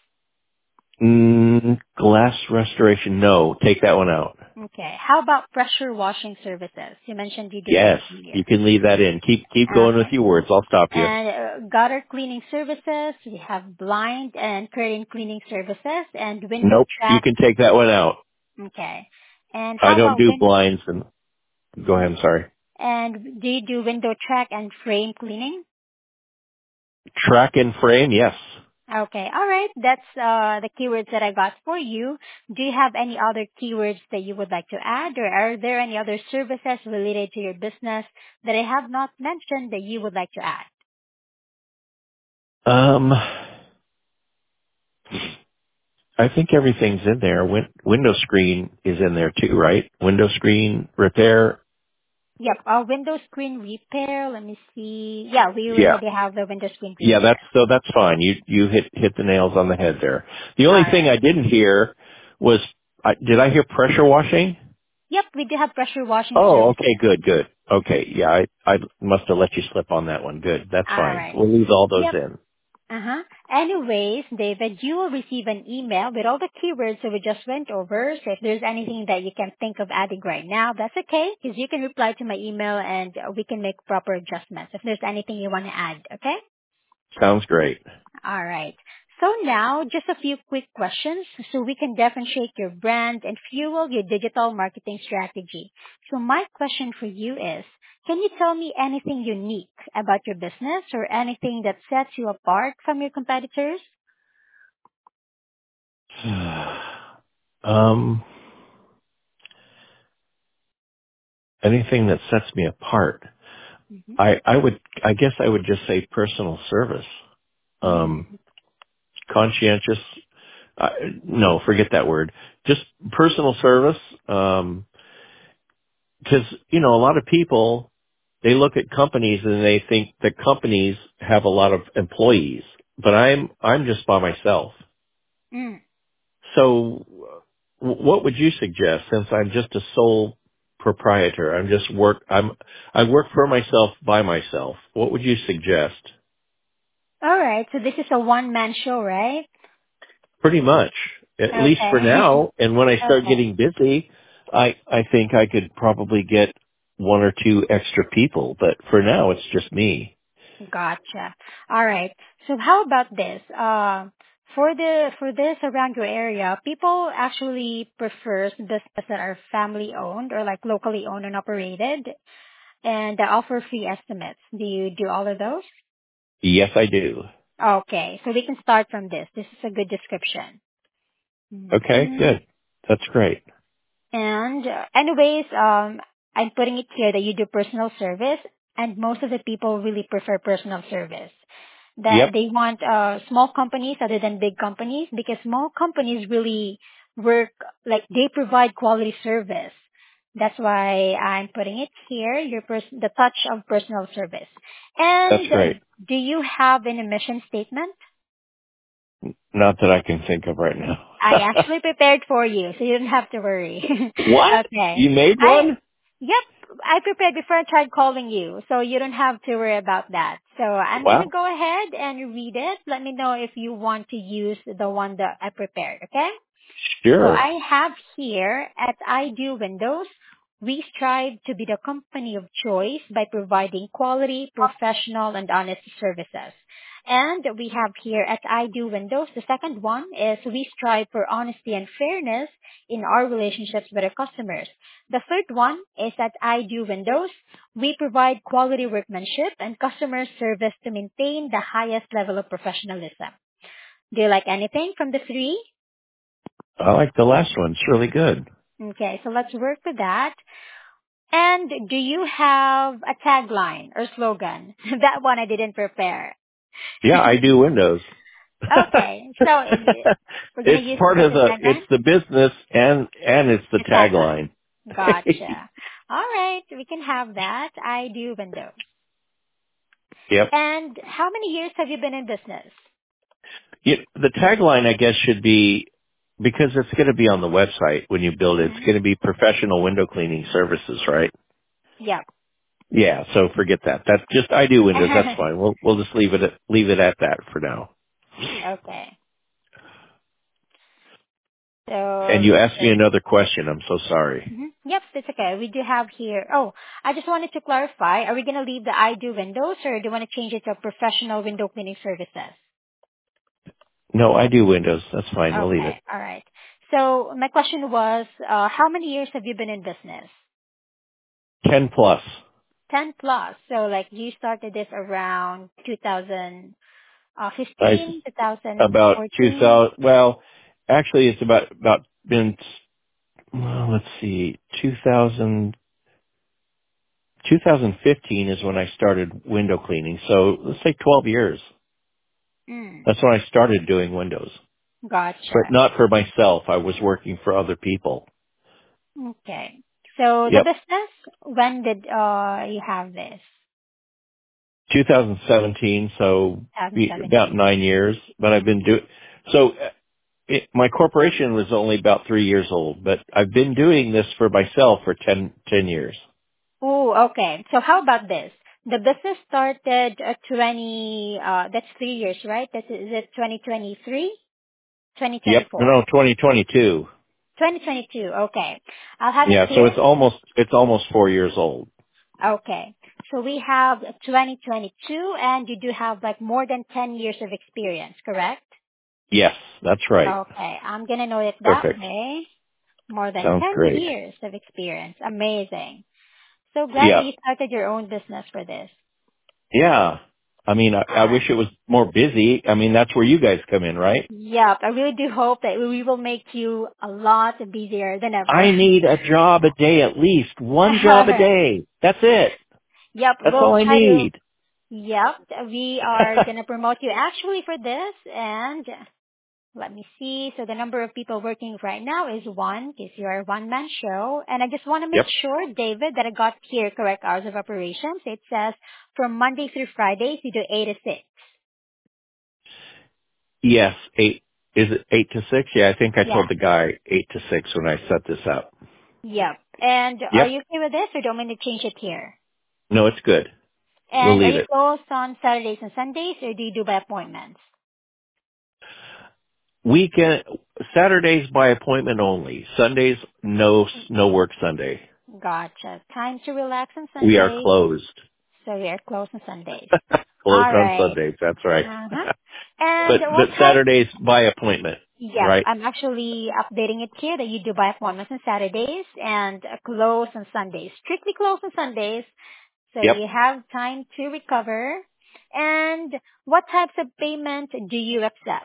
Glass restoration, no. Take that one out. Okay, how about pressure washing services? You mentioned you do that Yes, you earlier. can leave that in. Keep going with Okay. your words. I'll stop you. And gutter cleaning services. We have blind and curtain cleaning services and window Nope, you track. can take that one out. Okay. And I how don't about do blinds and, go ahead, I'm sorry. and do you do window track and frame cleaning? Track and frame, yes. Okay. All right. That's the keywords that I got for you. Do you have any other keywords that you would like to add, or are there any other services related to your business that I have not mentioned that you would like to add? Um, I think everything's in there. Window screen is in there too, right? Window screen repair. Yep. Window screen repair. Let me see. Yeah, we Yeah. already have the window screen Yeah, repair. that's fine. You hit the nails on the head there. The All only thing right. I didn't hear was did I hear pressure washing? Yep, we do have pressure washing Oh, services. okay, good. Okay, yeah, I must have let you slip on that one. Good, that's All fine. right. We'll leave all those Yep. in. Uh-huh. Anyways, David, you will receive an email with all the keywords that we just went over. So if there's anything that you can think of adding right now, that's okay, because you can reply to my email and we can make proper adjustments if there's anything you want to add, okay? Sounds great. All right. So now, just a few quick questions so we can differentiate your brand and fuel your digital marketing strategy. So my question for you is, can you tell me anything unique about your business or anything that sets you apart from your competitors? um, anything that sets me apart. Mm-hmm. I guess I would just say personal service. Um, Mm-hmm. conscientious. No, forget that word. Just personal service. because, a lot of people, they look at companies and they think that companies have a lot of employees, but I'm just by myself. Mm. So what would you suggest, since I'm just a sole proprietor? I work for myself by myself. What would you suggest? All right. So this is a one-man show, right? Pretty much, at least for Okay. now. And when I start Okay. getting busy, I think I could probably get one or two extra people, but for now it's just me. Gotcha. All right. So how about this? For this around your area, people actually prefers businesses that are family owned or like locally owned and operated, and they offer free estimates. Do you do all of those? Yes, I do. Okay. So we can start from this. This is a good description. Okay, Mhm. good. That's great. And anyways, I'm putting it here that you do personal service, and most of the people really prefer personal service. That Yep, they want small companies other than big companies because small companies really work like they provide quality service. That's why I'm putting it here. The touch of personal service. that's And great. do you have an emission statement? Not that I can think of right now. I actually prepared for you, so you don't have to worry. What? Okay. You made I one? Yep, I prepared before I tried calling you, so you don't have to worry about that. So I'm gonna Wow. go ahead and read it. Let me know if you want to use the one that I prepared, okay? So Sure. I have here at I Do Windows, we strive to be the company of choice by providing quality, professional, and honest services. And we have here at I Do Windows, the second one is we strive for honesty and fairness in our relationships with our customers. The third one is at I Do Windows, we provide quality workmanship and customer service to maintain the highest level of professionalism. Do you like anything from the three? I like the last one. It's really good. Okay, so let's work with that. And do you have a tagline or slogan? That one I didn't prepare. Yeah, I do Windows. Okay, so we're gonna It's use it part as of a it's tagline. the business and it's the The tagline. tagline. Gotcha. All right, we can have that. I do Windows. Yep. And how many years have you been in business? The tagline, I guess, should be, because it's going to be on the website when you build it, it's Mm-hmm. going to be professional window cleaning services, right? Yep. Yeah, so forget that. That's just, I do Windows. That's fine. We'll just leave it at that for now. Okay. And So you let's asked me see. another question. I'm so sorry. Yep, that's okay. We do have here. Oh, I just wanted to clarify. Are we going to leave the I do Windows or do you want to change it to professional window cleaning services? No, I do Windows. That's fine. We'll leave it. Okay. All right. So my question was, how many years have you been in business? 10 plus. 10 plus. So like you started this around 2015, I, about 2014. 2000, well, actually it's about been, well, let's see, 2015 is when I started window cleaning. So let's say 12 years. Mm, That's when I started doing windows. gotcha. But not for myself. I was working for other people. Okay. So the Yep. business, when did you have this? 2017, so about 2017. 9 years. But I've been doing, so my corporation was only about 3 years old, but I've been doing this for myself for 10 years. Oh, okay. So how about this? The business started that's 3 years, right? Is it 2023? Yep. 2024? No, 2022. 2022. Okay. I'll have it Yeah. So here. it's almost 4 years old. Okay. So we have 2022 and you do have like more than 10 years of experience, correct? Yes, that's right. Okay. I'm going to note it that Perfect. way. More than Sounds 10 great. years of experience. Amazing. So glad that Yeah. you started your own business for this. Yeah. I mean, I Alright. wish it was more busy. I mean, that's where you guys come in, right? Yep. I really do hope that we will make you a lot busier than ever. I need a job a day at least. One job a Alright. day. That's it. Yep. That's We'll all I try to. need. Yep. We are gonna promote you actually for this, and Let me see. So the number of people working right now is one, because you're a one-man show. And I just want to make Yep. sure, David, that I got here correct hours of operations. It says from Monday through Fridays, you do 8 to 6. Yes. 8. Is it 8 to 6? Yeah, I think I Yeah. told the guy 8 to 6 when I set this up. Yep. And are Yep. you okay with this, or do you want me to change it here? No, it's good. We'll And are leave you it. closed on Saturdays and Sundays, or do you do by appointments? Weekend, Saturdays by appointment only. Sundays, no work Sunday. Gotcha. Time to relax on We are Sundays, closed. so we are closed on Sundays. Closed All on right. Sundays. That's right. Uh-huh. And but what type? Saturdays by appointment, Yep, right? I'm actually updating it here that you do by appointments on Saturdays and close on Sundays. Strictly close on Sundays, so Yep. you have time to recover. And what types of payment do you accept?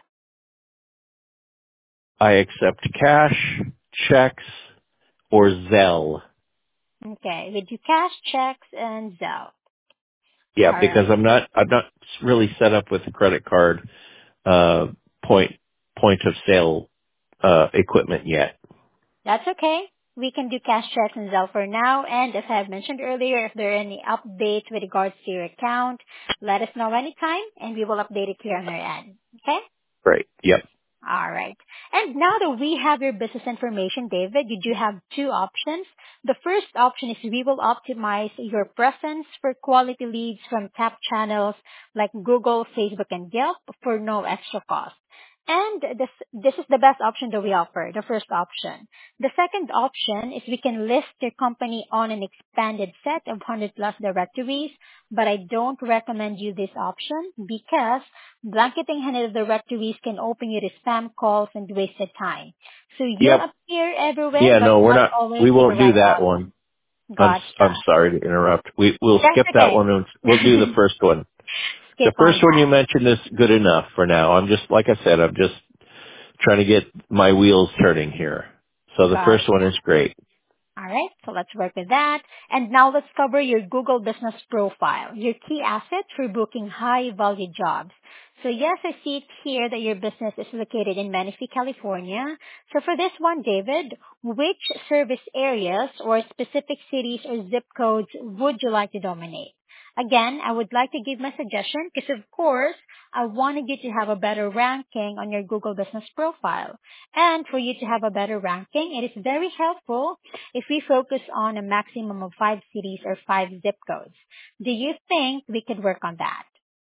I accept cash, checks, or Zelle. Okay, we do cash, checks, and Zelle. Yeah, All because right. I'm not really set up with the credit card uh point point of sale equipment yet. That's okay. We can do cash checks and Zelle for now. And as I have mentioned earlier, if there are any updates with regards to your account, let us know anytime and we will update it here on our end. Okay? Great. Yep. All right. And now that we have your business information, David, you do have two options. The first option is we will optimize your presence for quality leads from top channels like Google, Facebook, and Yelp for no extra cost. And this is the best option that we offer, the first option. The second option is we can list your company on an expanded set of 100 plus directories, but I don't recommend you this option because blanketing 100 directories can open you to spam calls and wasted time. So you'll Yep. appear everywhere, Yeah, but no, not we always in the won't do right that audience. one. I'm Gotcha. sorry to interrupt. We'll That's skip that okay. one and we'll do the first one. The Skip first on one you that. mentioned is good enough for now. I'm just, like I said, I'm just trying to get my wheels turning here. So the first one Gotcha. is great. All right, so let's work with that. And now let's cover your Google Business Profile, your key asset for booking high-value jobs. So yes, I see it here that your business is located in Menifee, California. So for this one, David, which service areas or specific cities or zip codes would you like to dominate? Again, I would like to give my suggestion because of course, I wanted you to have a better ranking on your Google Business Profile. And for you to have a better ranking, it is very helpful if we focus on a maximum of 5 cities or 5 zip codes. Do you think we could work on that?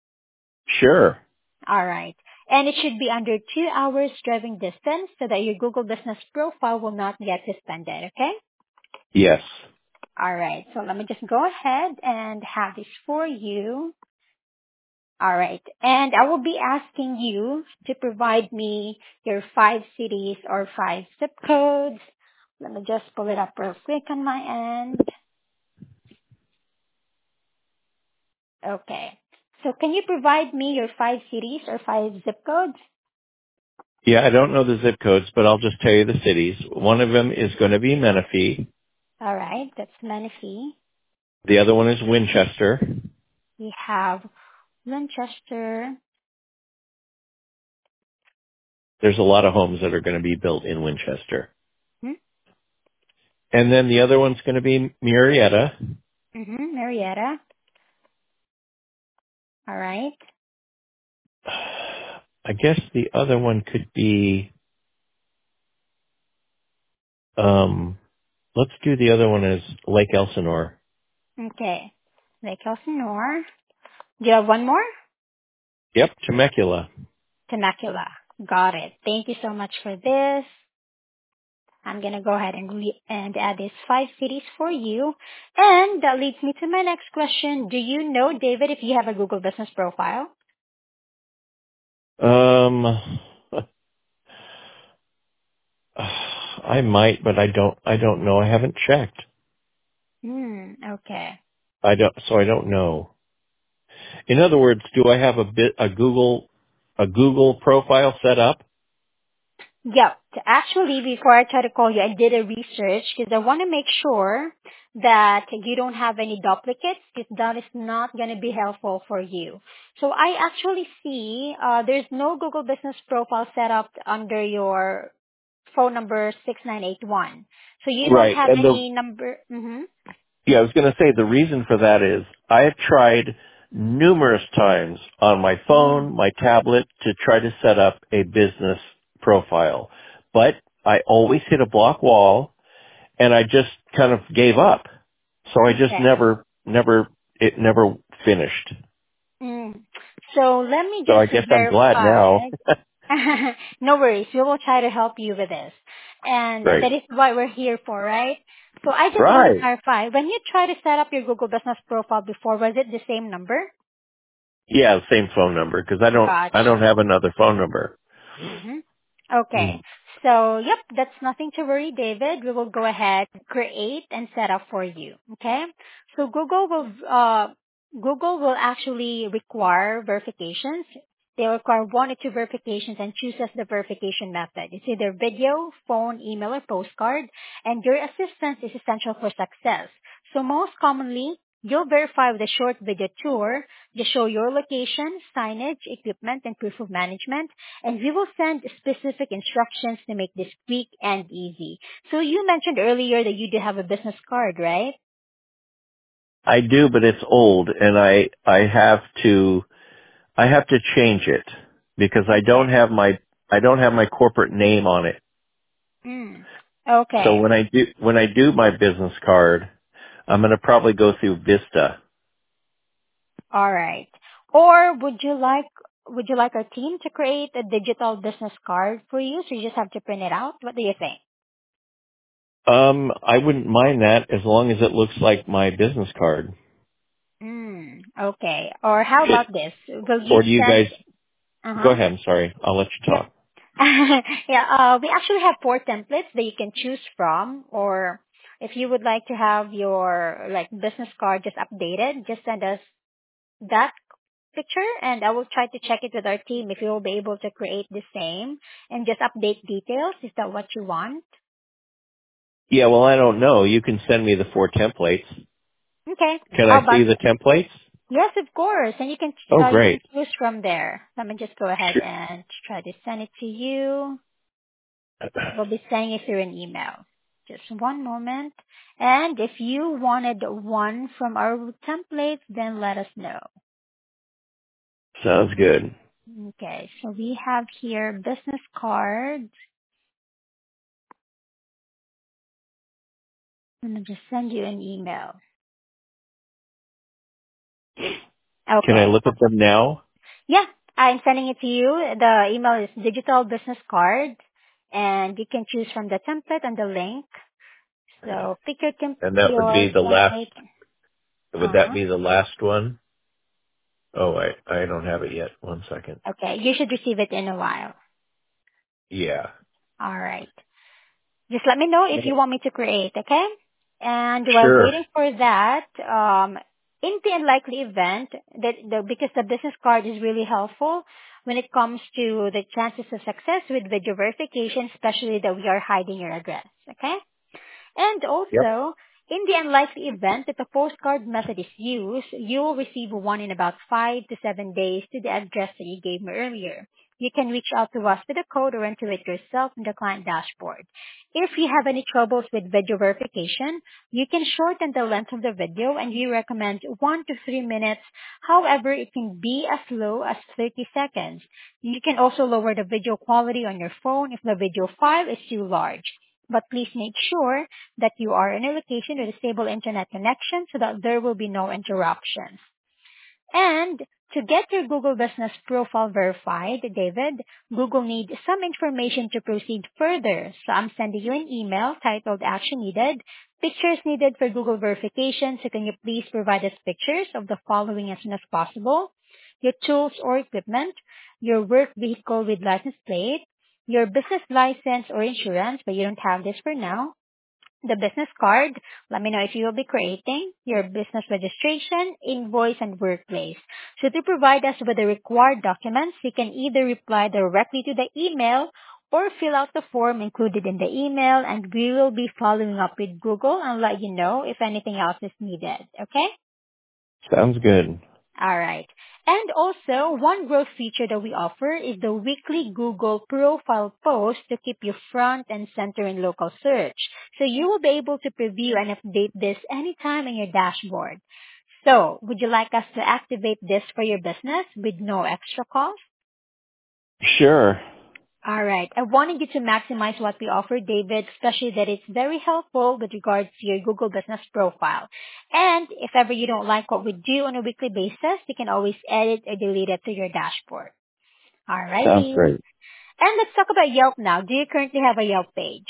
Sure. All right. And it should be under 2 hours driving distance so that your Google Business Profile will not get suspended, okay? Yes. All right. So let me just go ahead and have this for you. All right. And I will be asking you to provide me your 5 cities or 5 zip codes. Let me just pull it up real quick on my end. Okay. So can you provide me your 5 cities or 5 zip codes? Yeah, I don't know the zip codes, but I'll just tell you the cities. One of them is going to be Menifee. All right. That's Menifee. The other one is Winchester. We have Winchester. There's a lot of homes that are going to be built in Winchester. Mm-hmm. And then the other one's going to be Marietta. Marietta. All right. I guess the other one could be, let's do the other one as Lake Elsinore. Okay. Lake Elsinore. Do you have one more? Yep, Temecula. Temecula. Got it. Thank you so much for this. I'm gonna go ahead and and add these 5 cities for you. And that leads me to my next question. Do you know, David, if you have a Google Business Profile? Um, I might, but I don't know. I haven't checked. Okay. So I don't know. In other words, do I have a Google profile set up? Yep. Actually, before I try to call you, I did a research because I want to make sure that you don't have any duplicates because that is not going to be helpful for you. So I actually see there's no Google Business profile set up under your phone number 6981. So you don't Right. have And any number. I was going to say the reason for that is I have tried numerous times on my Mm. phone, my tablet to try to set up a business profile, but I always hit a block wall and I just kind of gave up. So I just Okay. it never finished. Mm. So let me So I just guess I'm glad now. verify. No worries. We will try to help you with this. And Right. that is what we're here for, right? So I just want to Right. clarify. When you try to set up your Google Business profile before, was it the same number? Yeah, same phone number because I don't Gotcha. have another phone number. Mm-hmm. Okay. Mm. So, yep, that's nothing to worry, David. We will go ahead, create, and set up for you. Okay. So Google will actually require verifications. They require one or two verifications and chooses the verification method. It's either video, phone, email, or postcard, and your assistance is essential for success. So most commonly, you'll verify with a short video tour to show your location, signage, equipment, and proof of management, and we will send specific instructions to make this quick and easy. So you mentioned earlier that you do have a business card, right? I do, but it's old, and I have to change it because Okay. I don't have my corporate name on it. Mm. So Okay. when I do my business card, I'm going to probably go through Vista. All right. Or would you like our team to create a digital business card for you so you just have to print it out? What do you think? I wouldn't mind that as long as it looks like my business card. Okay. Or how It, about this? Will you or do you send guys go uh-huh. ahead? I'm sorry. I'll let you Yep. talk. Yeah, we actually have four templates that you can choose from, or if you would like to have your like business card just updated, just send us that picture and I will try to check it with our team if you will be able to create the same and just update details. Is that what you want? Yeah, well, I don't know. You can send me the four templates. Okay. Can How I about see the templates? yes, of course. And Oh, you can great. choose from there. Let me just go ahead Sure. and try to send it to you. We'll be sending it through an email. Just one moment. And if you wanted one from our templates, then let us know. Sounds good. Okay, so we have here business cards. I'm gonna just send you an email. Can I Okay. look at them now? Yeah, I'm sending it to you. The email is digital business card, and you can choose from the template and the link. So pick And that would your be the last. template. Would that Uh-huh. be the last one? Oh, I don't have it yet. One second. Okay, you should receive it in a while. Yeah. All right. Just let me know if you want me to create, okay? And while Sure. waiting for that, in the unlikely event that because the business card is really helpful when it comes to the chances of success with video verification, especially that we are hiding your address, okay? And Yep. also, in the unlikely event that the postcard method is used, you will receive one in about 5 to 7 days to the address that you gave me earlier. You can reach out to us with a code or enter it yourself in the client dashboard. If you have any troubles with video verification, you can shorten the length of the video and we recommend 1 to 3 minutes. However, it can be as low as 30 seconds. You can also lower the video quality on your phone if the video file is too large. But please make sure that you are in a location with a stable internet connection so that there will be no interruptions. And to get your Google Business profile verified, David, Google needs some information to proceed further. So I'm sending you an email titled Action Needed, Pictures Needed for Google Verification. So can you please provide us pictures of the following as soon as possible? Your tools or equipment, your work vehicle with license plate, your business license or insurance, but you don't have this for now, the business card. Let me know if you will be creating your business registration, invoice, and workplace. So to provide us with the required documents, you can either reply directly to the email or fill out the form included in the email, and we will be following up with Google and let you know if anything else is needed. Okay? Sounds good. All right. And also, one growth feature that we offer is the weekly Google profile post to keep you front and center in local search. So you will be able to preview and update this anytime in your dashboard. So, would you like us to activate this for your business with no extra cost? Sure. All right. I wanted you to maximize what we offer, David, especially that it's very helpful with regards to your Google business profile. And if ever you don't like what we do on a weekly basis, you can always edit or delete it to your dashboard. All Sounds righty. great. And let's talk about Yelp now. Do you currently have a Yelp page?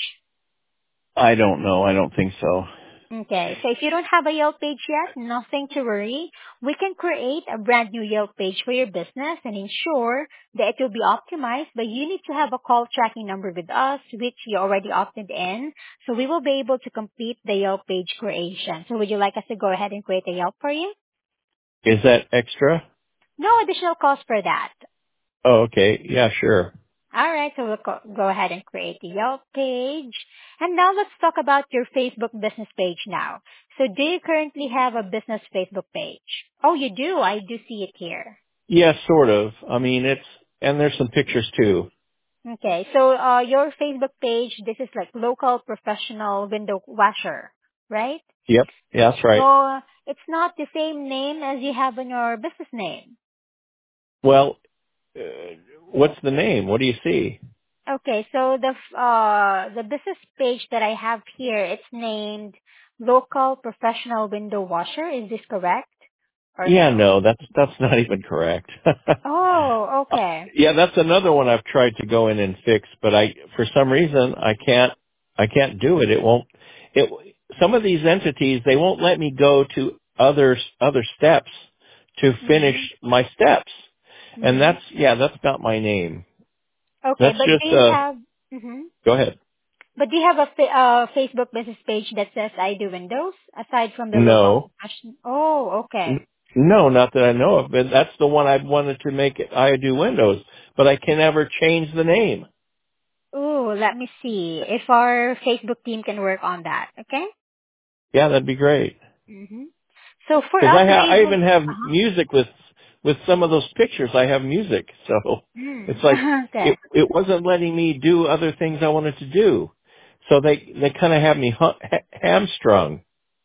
I don't know. I don't think so. Okay, so if you don't have a Yelp page yet, nothing to worry. We can create a brand new Yelp page for your business and ensure that it will be optimized, but you need to have a call tracking number with us, which you already opted in, so we will be able to complete the Yelp page creation. So would you like us to go ahead and create a Yelp for you? Is that extra? No additional cost for that. Oh, okay. Yeah, sure. All right, so we'll go ahead and create the Yelp page. And now let's talk about your Facebook business page now. So do you currently have a business Facebook page? Oh, you do. I do see it here. Yeah, sort of. I mean, and there's some pictures too. Okay, so your Facebook page, this is like local professional window washer, right? Yep. Yeah, that's right. So it's not the same name as you have in your business name. Well, uh, what's the name? What do you see? Okay, so the business page that I have here, it's named Local Professional Window Washer. Is this correct or Yeah, no? no, that's not even correct. Oh, okay. Yeah, that's another one I've tried to go in and fix, but for some reason I can't do it. It won't it some of these entities, they won't let me go to other steps to finish Mhm. my steps. And Mhm. that's not my name. Okay, That's but do just you have mhm. go ahead. But do you have a Facebook business page that says I do Windows aside from the local No. professional? Oh, okay. No, not that I know of, but that's the one I wanted to make it I do Windows, but I can never change the name. Ooh, let me see if our Facebook team can work on that. Okay. Yeah, that'd be great. Mhm. So for Because us to be I able, even have uh-huh. music with some of those pictures. I have music, so it's Mm. like Okay. it wasn't letting me do other things I wanted to do. So they kind of have me hamstrung.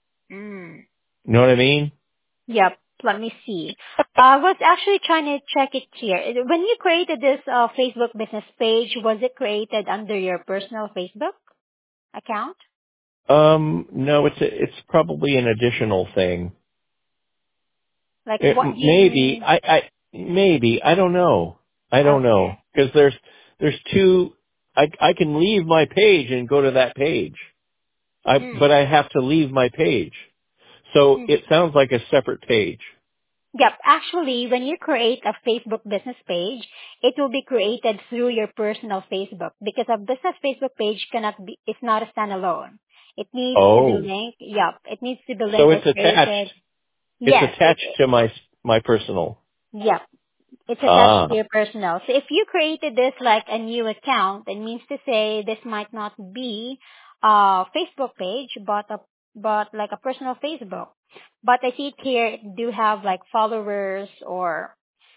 Mm. You know what I mean? Yep. Let me see. I was actually trying to check it here. When you created this Facebook business page, was it created under your personal Facebook account? No, it's probably an additional thing. Like, It, what do you maybe mean? I don't know. I don't know Okay. because there's two. I can leave my page and go to that page. Mm. But I have to leave my page. So Mm. it sounds like a separate page. Yep. Actually, when you create a Facebook business page, it will be created through your personal Facebook because a business Facebook page cannot be, it's not a standalone. It needs to be Oh, linked. Yep. It needs to be so linked or it's attached. created. It's Yes. attached to my personal. Yep. It's attached Ah, to your personal. So if you created this like a new account, it means to say this might not be a Facebook page, but like a personal Facebook. But I see it here, it do have like followers or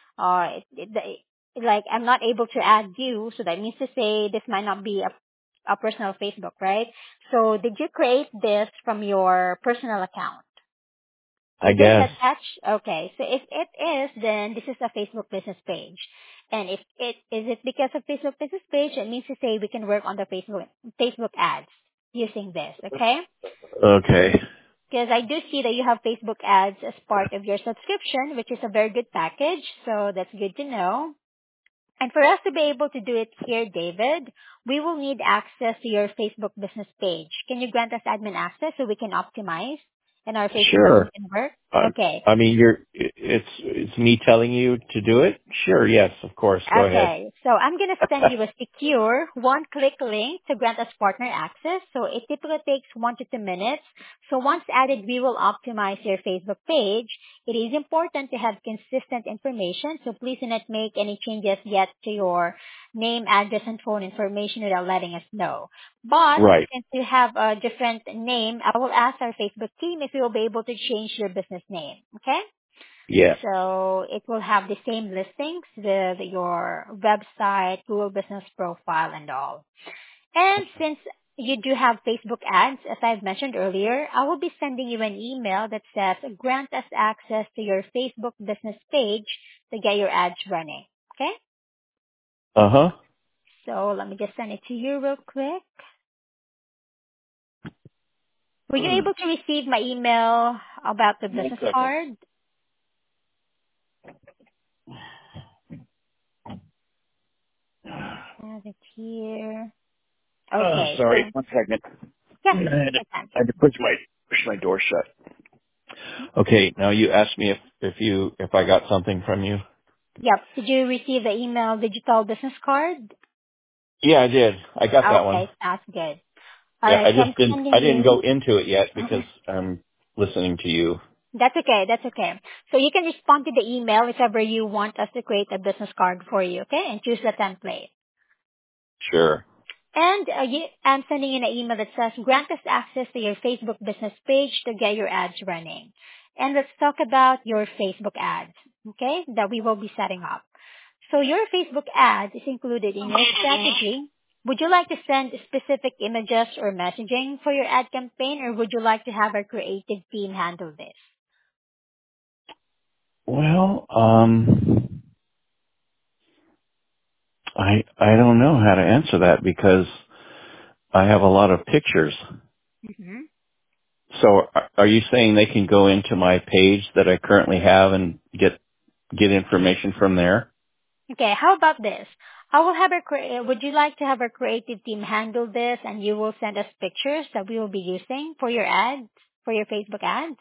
like I'm not able to add you, so that means to say this might not be a personal Facebook, right? So did you create this from your personal account? I Is it guess. attached? Okay. So if it is, then this is a Facebook business page. And if it is it because of Facebook business page, it means to say we can work on the Facebook ads using this, okay? Okay. Because I do see that you have Facebook ads as part of your subscription, which is a very good package, so that's good to know. And for us to be able to do it here, David, we will need access to your Facebook business page. Can you grant us admin access so we can optimize and our Facebook ads Sure. can work? I, Okay. I mean, it's me telling you to do it? Sure, yes, of course. Go ahead. Okay, so I'm going to send you a secure one-click link to grant us partner access. So it typically takes 1 to 2 minutes. So once added, we will optimize your Facebook page. It is important to have consistent information, so please do not make any changes yet to your name, address, and phone information without letting us know. But Right. since you have a different name, I will ask our Facebook team if you will be able to change your business name. Okay? Yes. So it will have the same listings with your website, Google Business Profile, and all. And since you do have Facebook ads, as I've mentioned earlier, I will be sending you an email that says grant us access to your Facebook business page to get your ads running. Okay? Uh-huh. So let me just send it to you real quick. Were you able to receive my email about the 1 business second. card? Have it here. Okay, Sorry, so 1 second. yeah, I take had to, your time. I had to push my door shut. Okay, now you asked me if I got something from you. Yep. Did you receive the email digital business card? Yeah, I did. I got that one. Okay, that's good. All Yeah, right, so I'm I sending didn't you. go into it yet because I'm listening to you. That's okay. That's okay. So you can respond to the email if ever you want us to create a business card for you, okay? And choose the template. Sure. And I'm sending you an email that says grant us access to your Facebook business page to get your ads running. And let's talk about your Facebook ads, okay? That we will be setting up. So your Facebook ad is included in your strategy. Would you like to send specific images or messaging for your ad campaign, or would you like to have our creative team handle this? Well, I don't know how to answer that because I have a lot of pictures. hmm So are you saying they can go into my page that I currently have and get information from there? Okay, how about this? I will have would you like to have our creative team handle this, and you will send us pictures that we will be using for your ads, for your Facebook ads?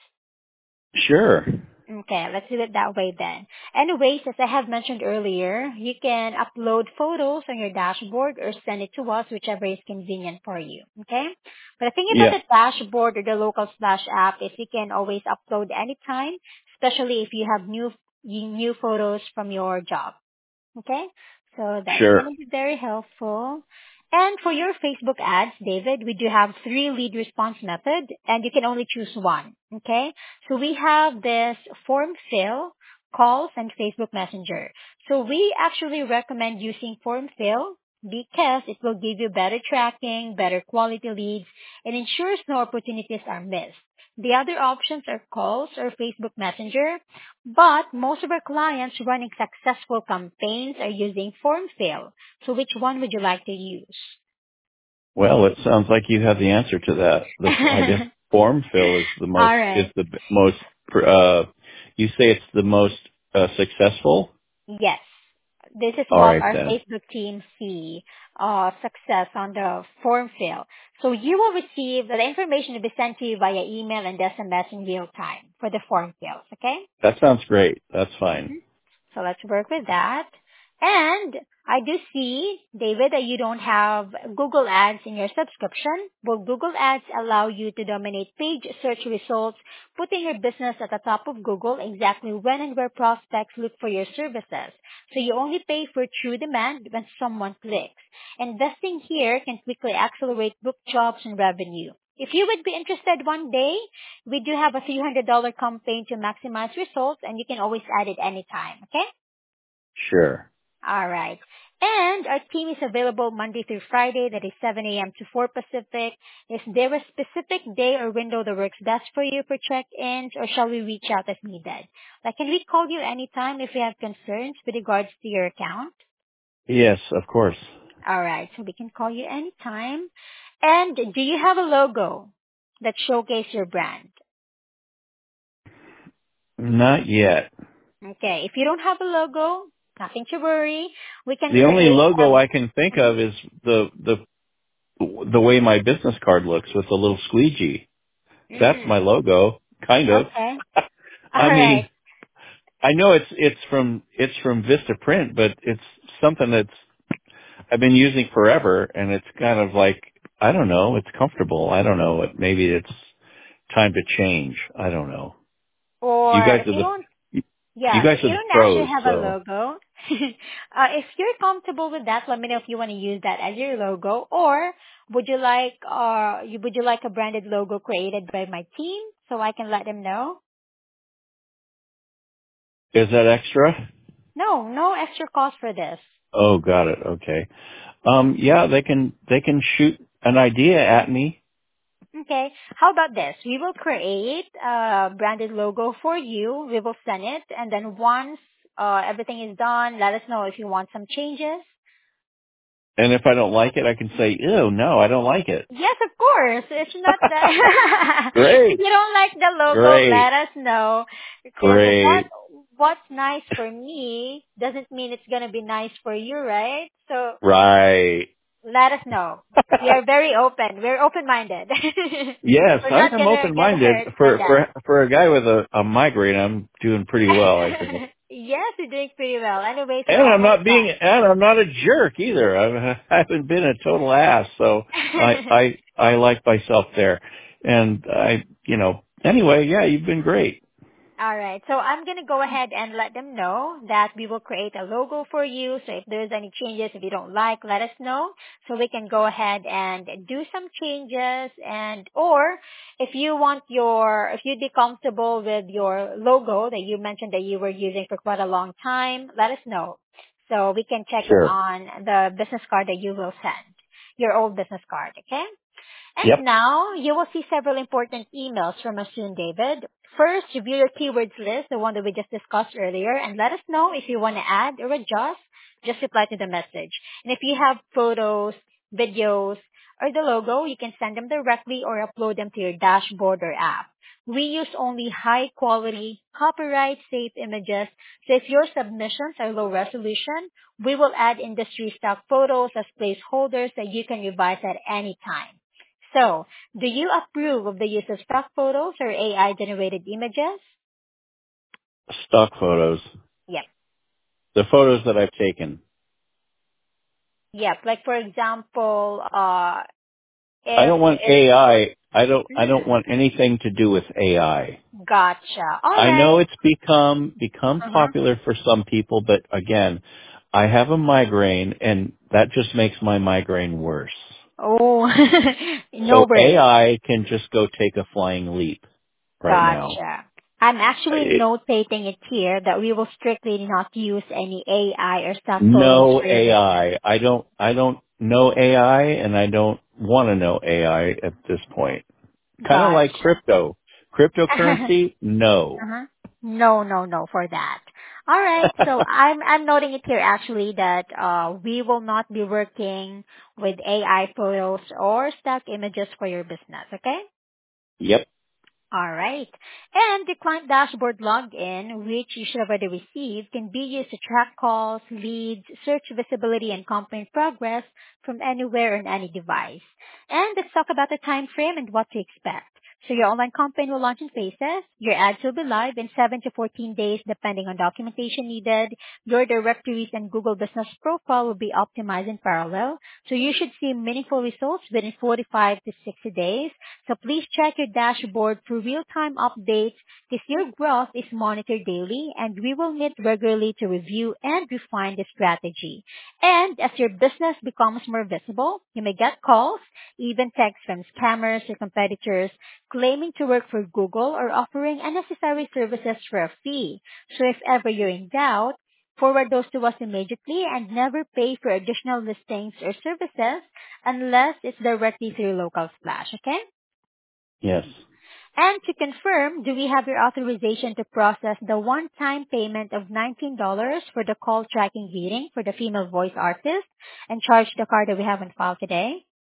Sure. Okay, let's do it that way then. Anyways, as I have mentioned earlier, you can upload photos on your dashboard or send it to us, whichever is convenient for you. Okay? But the thing about Yeah. the dashboard or the local splash app is you can always upload anytime, especially if you have new photos from your job. Okay? So that is Sure. going to be very helpful. And for your Facebook ads, David, we do have 3 lead response method, and you can only choose one. Okay? So we have this form fill, calls, and Facebook Messenger. So we actually recommend using form fill because it will give you better tracking, better quality leads, and ensures no opportunities are missed. The other options are calls or Facebook Messenger, but most of our clients running successful campaigns are using form fill. So which one would you like to use? Well, it sounds like you have the answer to that. I guess form fill is All right. the most, uh, you say it's the most, successful? Yes. This is All what right our then. Facebook team see success on the form fill. So you will receive the information to be sent to you via email and SMS in real time for the form fills, okay? That sounds great. That's fine. So let's work with that. And I do see, David, that you don't have Google Ads in your subscription. Well, Google Ads allow you to dominate page search results, putting your business at the top of Google exactly when and where prospects look for your services. So you only pay for true demand when someone clicks. Investing here can quickly accelerate book jobs and revenue. If you would be interested one day, we do have a $300 campaign to maximize results, and you can always add it anytime, okay? Sure. All right. And our team is available Monday through Friday, that is 7 a.m. to 4 Pacific. Is there a specific day or window that works best for you for check-ins, or shall we reach out as needed? Like, can we call you anytime if we have concerns with regards to your account? Yes, of course. All right, so we can call you anytime. And do you have a logo that showcase your brand? Not yet. Okay, if you don't have a logo, nothing to worry. We can The only create logo I can think of is the way my business card looks with the little squeegee. That's my logo, kind of. Okay. All I right. mean, I know it's from Vistaprint, but it's something that's I've been using forever, and it's kind of like I don't know. It's comfortable. I don't know. Maybe it's time to change. I don't know. You Or guys if are you don't, you yeah, guys if are you the don't actually pros, have a so logo, if you're comfortable with that, let me know if you want to use that as your logo, or would you like a branded logo created by my team so I can let them know? is that extra? No, no extra cost for this. Oh, got it. Okay. Yeah, they can shoot an idea at me. Okay. How about this? We will create a branded logo for you. We will send it, and then once everything is done, let us know if you want some changes. And if I don't like it, I can say, ew, no, I don't like it. Yes, of course. It's not that. If Great. you don't like the logo, let Great. us know. Because Great. what's nice for me doesn't mean it's gonna be nice for you, right? So Right. let us know. We are very open. We're open-minded. Yes, We're I not am gonna get open-minded. hurt by For that. for for a guy with a migraine, I'm doing pretty well, I think. Yes, you're doing pretty well. Anyways, we're And almost I'm not a jerk either. I haven't been a total ass, so done. I like myself there. And anyway, yeah, you've been great. All right. So I'm going to go ahead and let them know that we will create a logo for you. So if there's any changes, if you don't like, let us know so we can go ahead and do some changes. And, or if you'd be comfortable with your logo that you mentioned that you were using for quite a long time, let us know. So we can check it Sure. on the business card that you will send, your old business card. Okay? And Yep. now you will see several important emails from us soon, David. First, review your keywords list, the one that we just discussed earlier, and let us know if you want to add or adjust. Just reply to the message. And if you have photos, videos, or the logo, you can send them directly or upload them to your dashboard or app. We use only high quality, copyright safe images, so if your submissions are low resolution, we will add industry stock photos as placeholders that you can revise at any time. So, do you approve of the use of stock photos or AI-generated images? Stock photos. Yep. The photos that I've taken. Yep. Like for example, I if don't want it's AI. I don't mm, want anything to do with AI. gotcha. All I know right. it's become Uh-huh. popular for some people, but again, I have a migraine and that just makes my migraine worse. Oh, no So worries. AI can just go take a flying leap right now. Gotcha. I'm actually It, notating it here that we will strictly not use any AI or stock photos no for your business. AI. I don't know AI and I don't want to know AI at this point. Kind of like Gotcha. crypto. Cryptocurrency? No. Uh-huh. No, no, no for that. All right. So I'm noting it here actually that we will not be working with AI photos or stock images for your business. Okay. Yep. All right. And the client dashboard login, which you should have already received, can be used to track calls, leads, search visibility, and campaign progress from anywhere on any device. And let's talk about the time frame and what to expect. So your online campaign will launch in phases. Your ads will be live in 7 to 14 days depending on documentation needed. Your directories and Google Business Profile will be optimized in parallel. So you should see meaningful results within 45 to 60 days. So please check your dashboard for real-time updates because your growth is monitored daily and we will meet regularly to review and refine the strategy. And as your business becomes more visible, you may get calls, even texts from scammers or competitors claiming to work for Google or offering unnecessary services for a fee. So if ever you're in doubt, forward those to us immediately and never pay for additional listings or services unless it's directly through local splash, okay? Yes. And to confirm, do we have your authorization to process the one-time payment of $19 for the call tracking reading for the female voice artist and charge the card that we have on file today?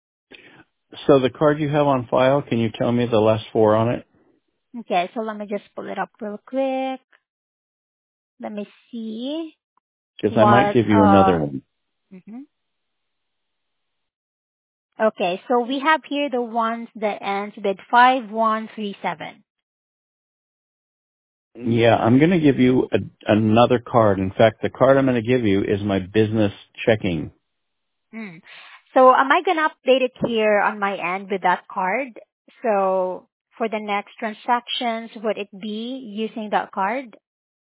So the card you have on file, can you tell me the last four on it? Okay, so let me just pull it up real quick. Let me see Because I might what, give you another one. mhm. Okay, so we have here the ones that ends with 5137. Yeah, I'm going to give you another card. In fact, the card I'm going to give you is my business checking. Mm. So am I gonna update it here on my end with that card? So for the next transactions, would it be using that card?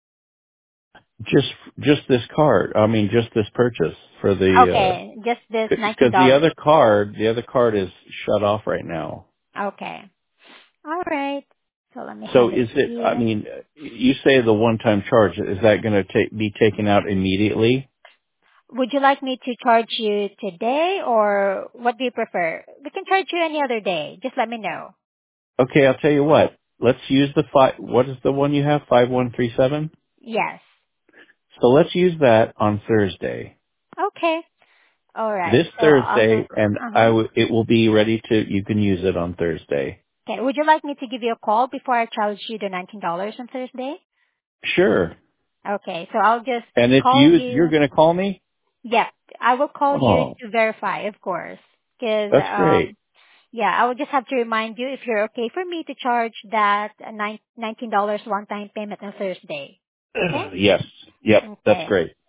Just, just this card. I mean, just this purchase for the, Okay, just this because $19. the other card is shut off right now. Okay. All right. So let me So have it is it, I here. mean, you say the one-time charge, is that going to be taken out immediately? Would you like me to charge you today or what do you prefer? We can charge you any other day. Just let me know. Okay, I'll tell you what. Let's use the what is the one you have? 5137? Yes. So let's use that on Thursday. Okay. All right. This So Thursday, and uh-huh. it will be ready you can use it on Thursday. Okay. Would you like me to give you a call before I charge you the $19 on Thursday? Sure. Okay. So I'll just And if call you're you. going to call me? Yep. I will call you Oh, to verify, of course. Because, that's great. yeah, I will just have to remind you if you're okay for me to charge that $19 one-time payment on Thursday. Okay? Yes. Yep, that's Okay. great.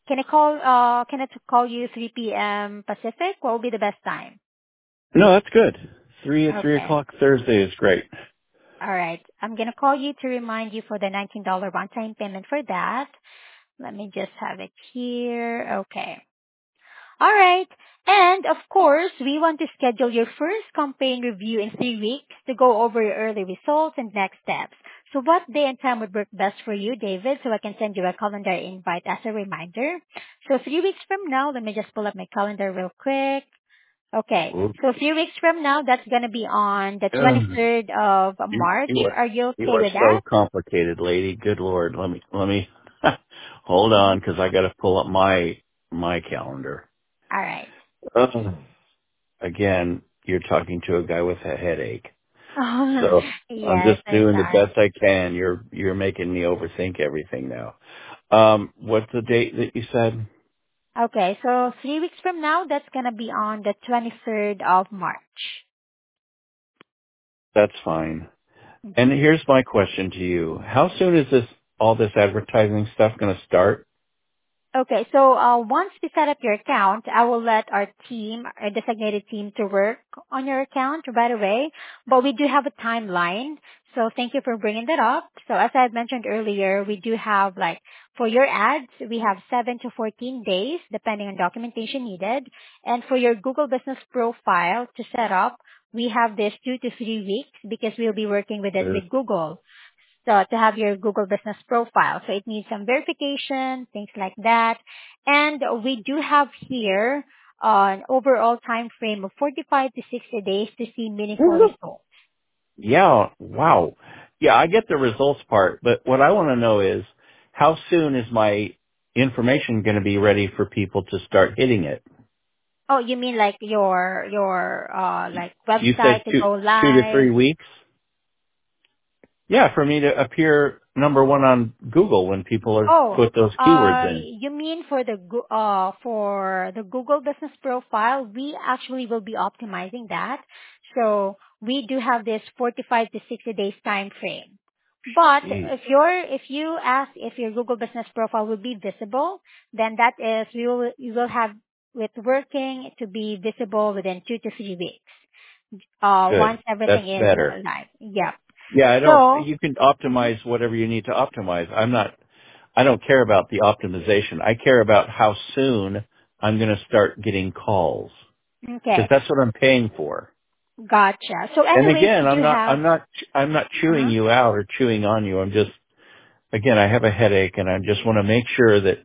Can I call you 3 p.m. Pacific? What will be the best time? No, that's good. 3 Okay. o'clock Thursday is great. All right. I'm going to call you to remind you for the $19 one-time payment for that. Let me just have it here. Okay. All right. And of course, we want to schedule your first campaign review in 3 weeks to go over your early results and next steps. So what day and time would work best for you, David, so I can send you a calendar invite as a reminder? So 3 weeks from now, let me just pull up my calendar real quick. Okay. So a few weeks from now, that's going to be on the Ugh. 23rd of You, March. you are Are you you okay are with so that? complicated, lady. Good Lord. Let me hold Mm-hmm. on because I got to pull up my calendar. All right. Ugh. Again, you're talking to a guy with a headache. Oh, So I'm yes, just I'm doing the sorry. best I can. You're making me overthink everything now. What's the date that you said? Okay, so 3 weeks from now, that's gonna be on the 23rd of March. That's fine. And Mhm. here's my question to you. How soon is all this advertising stuff going to start? Okay, so once we set up your account, I will let our team, our designated team, to work on your account right away. But we do have a timeline, so thank you for bringing that up. So as I had mentioned earlier, we do have like for your ads, we have 7 to 14 days depending on documentation needed, and for your Google Business Profile to set up, we have this 2 to 3 weeks because we'll be working with it Uh, with Google. So to have your Google Business Profile. So it needs some verification, things like that. And we do have here an overall time frame of 45 to 60 days to see meaningful results. Yeah, wow. Yeah, I get the results part, but what I want to know is how soon is my information going to be ready for people to start hitting it? Oh, you mean like your like You said website to go 2 to 3 live? weeks? Yeah, for me to appear number one on Google when people are Oh, put those keywords in. you mean for the Google Business Profile, we actually will be optimizing that. So we do have this 45 to 60 days time frame. But Jeez. if you ask if your Google Business Profile will be visible, then that is you will have it working to be visible within 2 to 3 weeks. Good. Once That's everything is better. live. Yep. Yeah, So. you can Mhm. optimize whatever you need to optimize. I don't care about the optimization. I care about how soon I'm going to start getting calls because Okay. that's what I'm paying for. Gotcha. So And anyways, again, we do have, I'm not chewing uh-huh. you out or chewing on you. I'm just, again, I have a headache and I just want to make sure that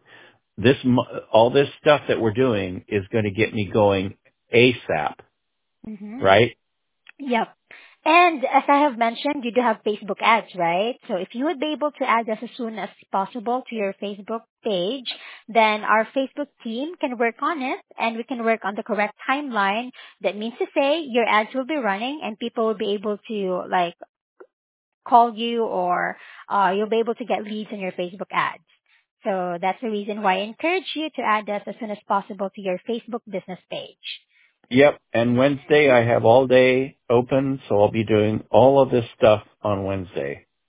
all this stuff that we're doing is going to get me going ASAP, Mm-hmm. right? Yep. And as I have mentioned, you do have Facebook ads, right? So if you would be able to add us as soon as possible to your Facebook page, then our Facebook team can work on it and we can work on the correct timeline. That means to say your ads will be running and people will be able to like call you or you'll be able to get leads on your Facebook ads. So that's the reason why I encourage you to add us as soon as possible to your Facebook business page. Yep. And Wednesday I have all day open, so I'll be doing all of this stuff on Wednesday.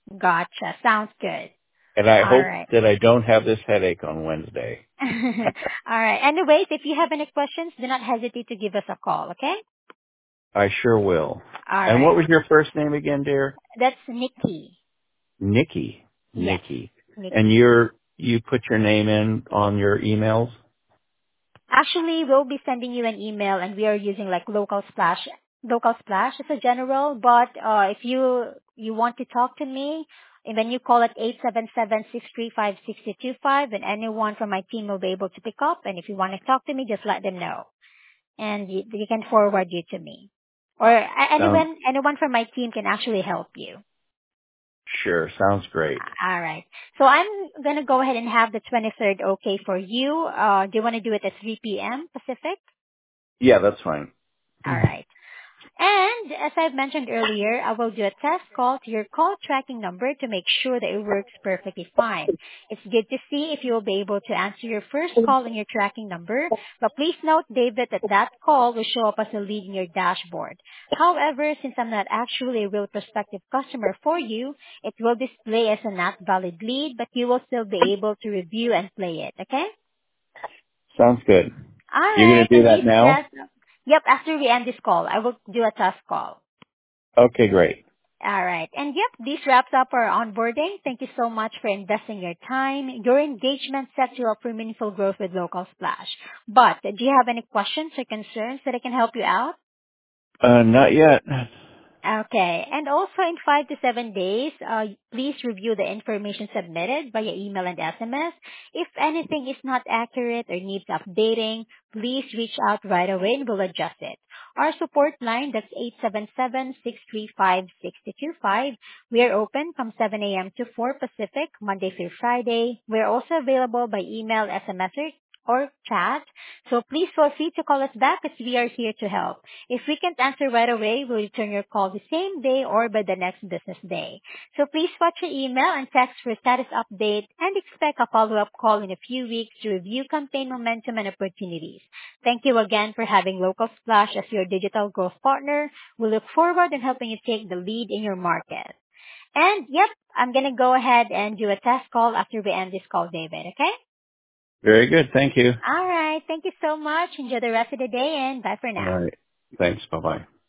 Gotcha. Sounds good. And I All hope right. that I don't have this headache on Wednesday. All right. Anyways, if you have any questions, do not hesitate to give us a call, okay? I sure will. All And what right. was your first name again, dear? That's Nikki. Nikki. Yes, Nikki. And Nikki. you put your name in on your emails? Actually, we'll be sending you an email, and we are using like Local Splash as a general. But if you want to talk to me, and then you call at 877-635-6025, and anyone from my team will be able to pick up. And if you want to talk to me, just let them know, and you can forward you to me, or Sounds anyone from my team can actually help you. sure. Sounds great. All right. So I'm gonna go ahead and have the 23rd okay for you. Do you want to do it at 3 p.m. Pacific? Yeah, that's fine. All right. And as I've mentioned earlier, I will do a test call to your call tracking number to make sure that it works perfectly fine. It's good to see if you will be able to answer your first call on your tracking number, but please note, David, that that call will show up as a lead in your dashboard. However, since I'm not actually a real prospective customer for you, it will display as a not valid lead, but you will still be able to review and play it, okay? Sounds good. All You're going right, to do and that this now? wraps up. Yep, after we end this call, I will do a test call. Okay, great. All right. And yep, this wraps up our onboarding. Thank you so much for investing your time. Your engagement sets you up for meaningful growth with Local Splash. But do you have any questions or concerns that I can help you out? Not yet. Okay. And also in 5 to 7 days, please review the information submitted via email and SMS. If anything is not accurate or needs updating, please reach out right away and we'll adjust it. Our support line, that's 877-635-6025. We are open from 7 a.m. to 4 Pacific, Monday through Friday. We're also available by email, SMS, or chat. So please feel free to call us back as we are here to help. If we can't answer right away, we'll return your call the same day or by the next business day. So please watch your email and text for status update and expect a follow-up call in a few weeks to review campaign momentum and opportunities. Thank you again for having Local Splash as your digital growth partner. We look forward in helping you take the lead in your market. And yep, I'm going to go ahead and do a test call after we end this call, David, okay? Very good. Thank you. All right. Thank you so much. Enjoy the rest of the day and bye for All now. right. Thanks. Bye-bye.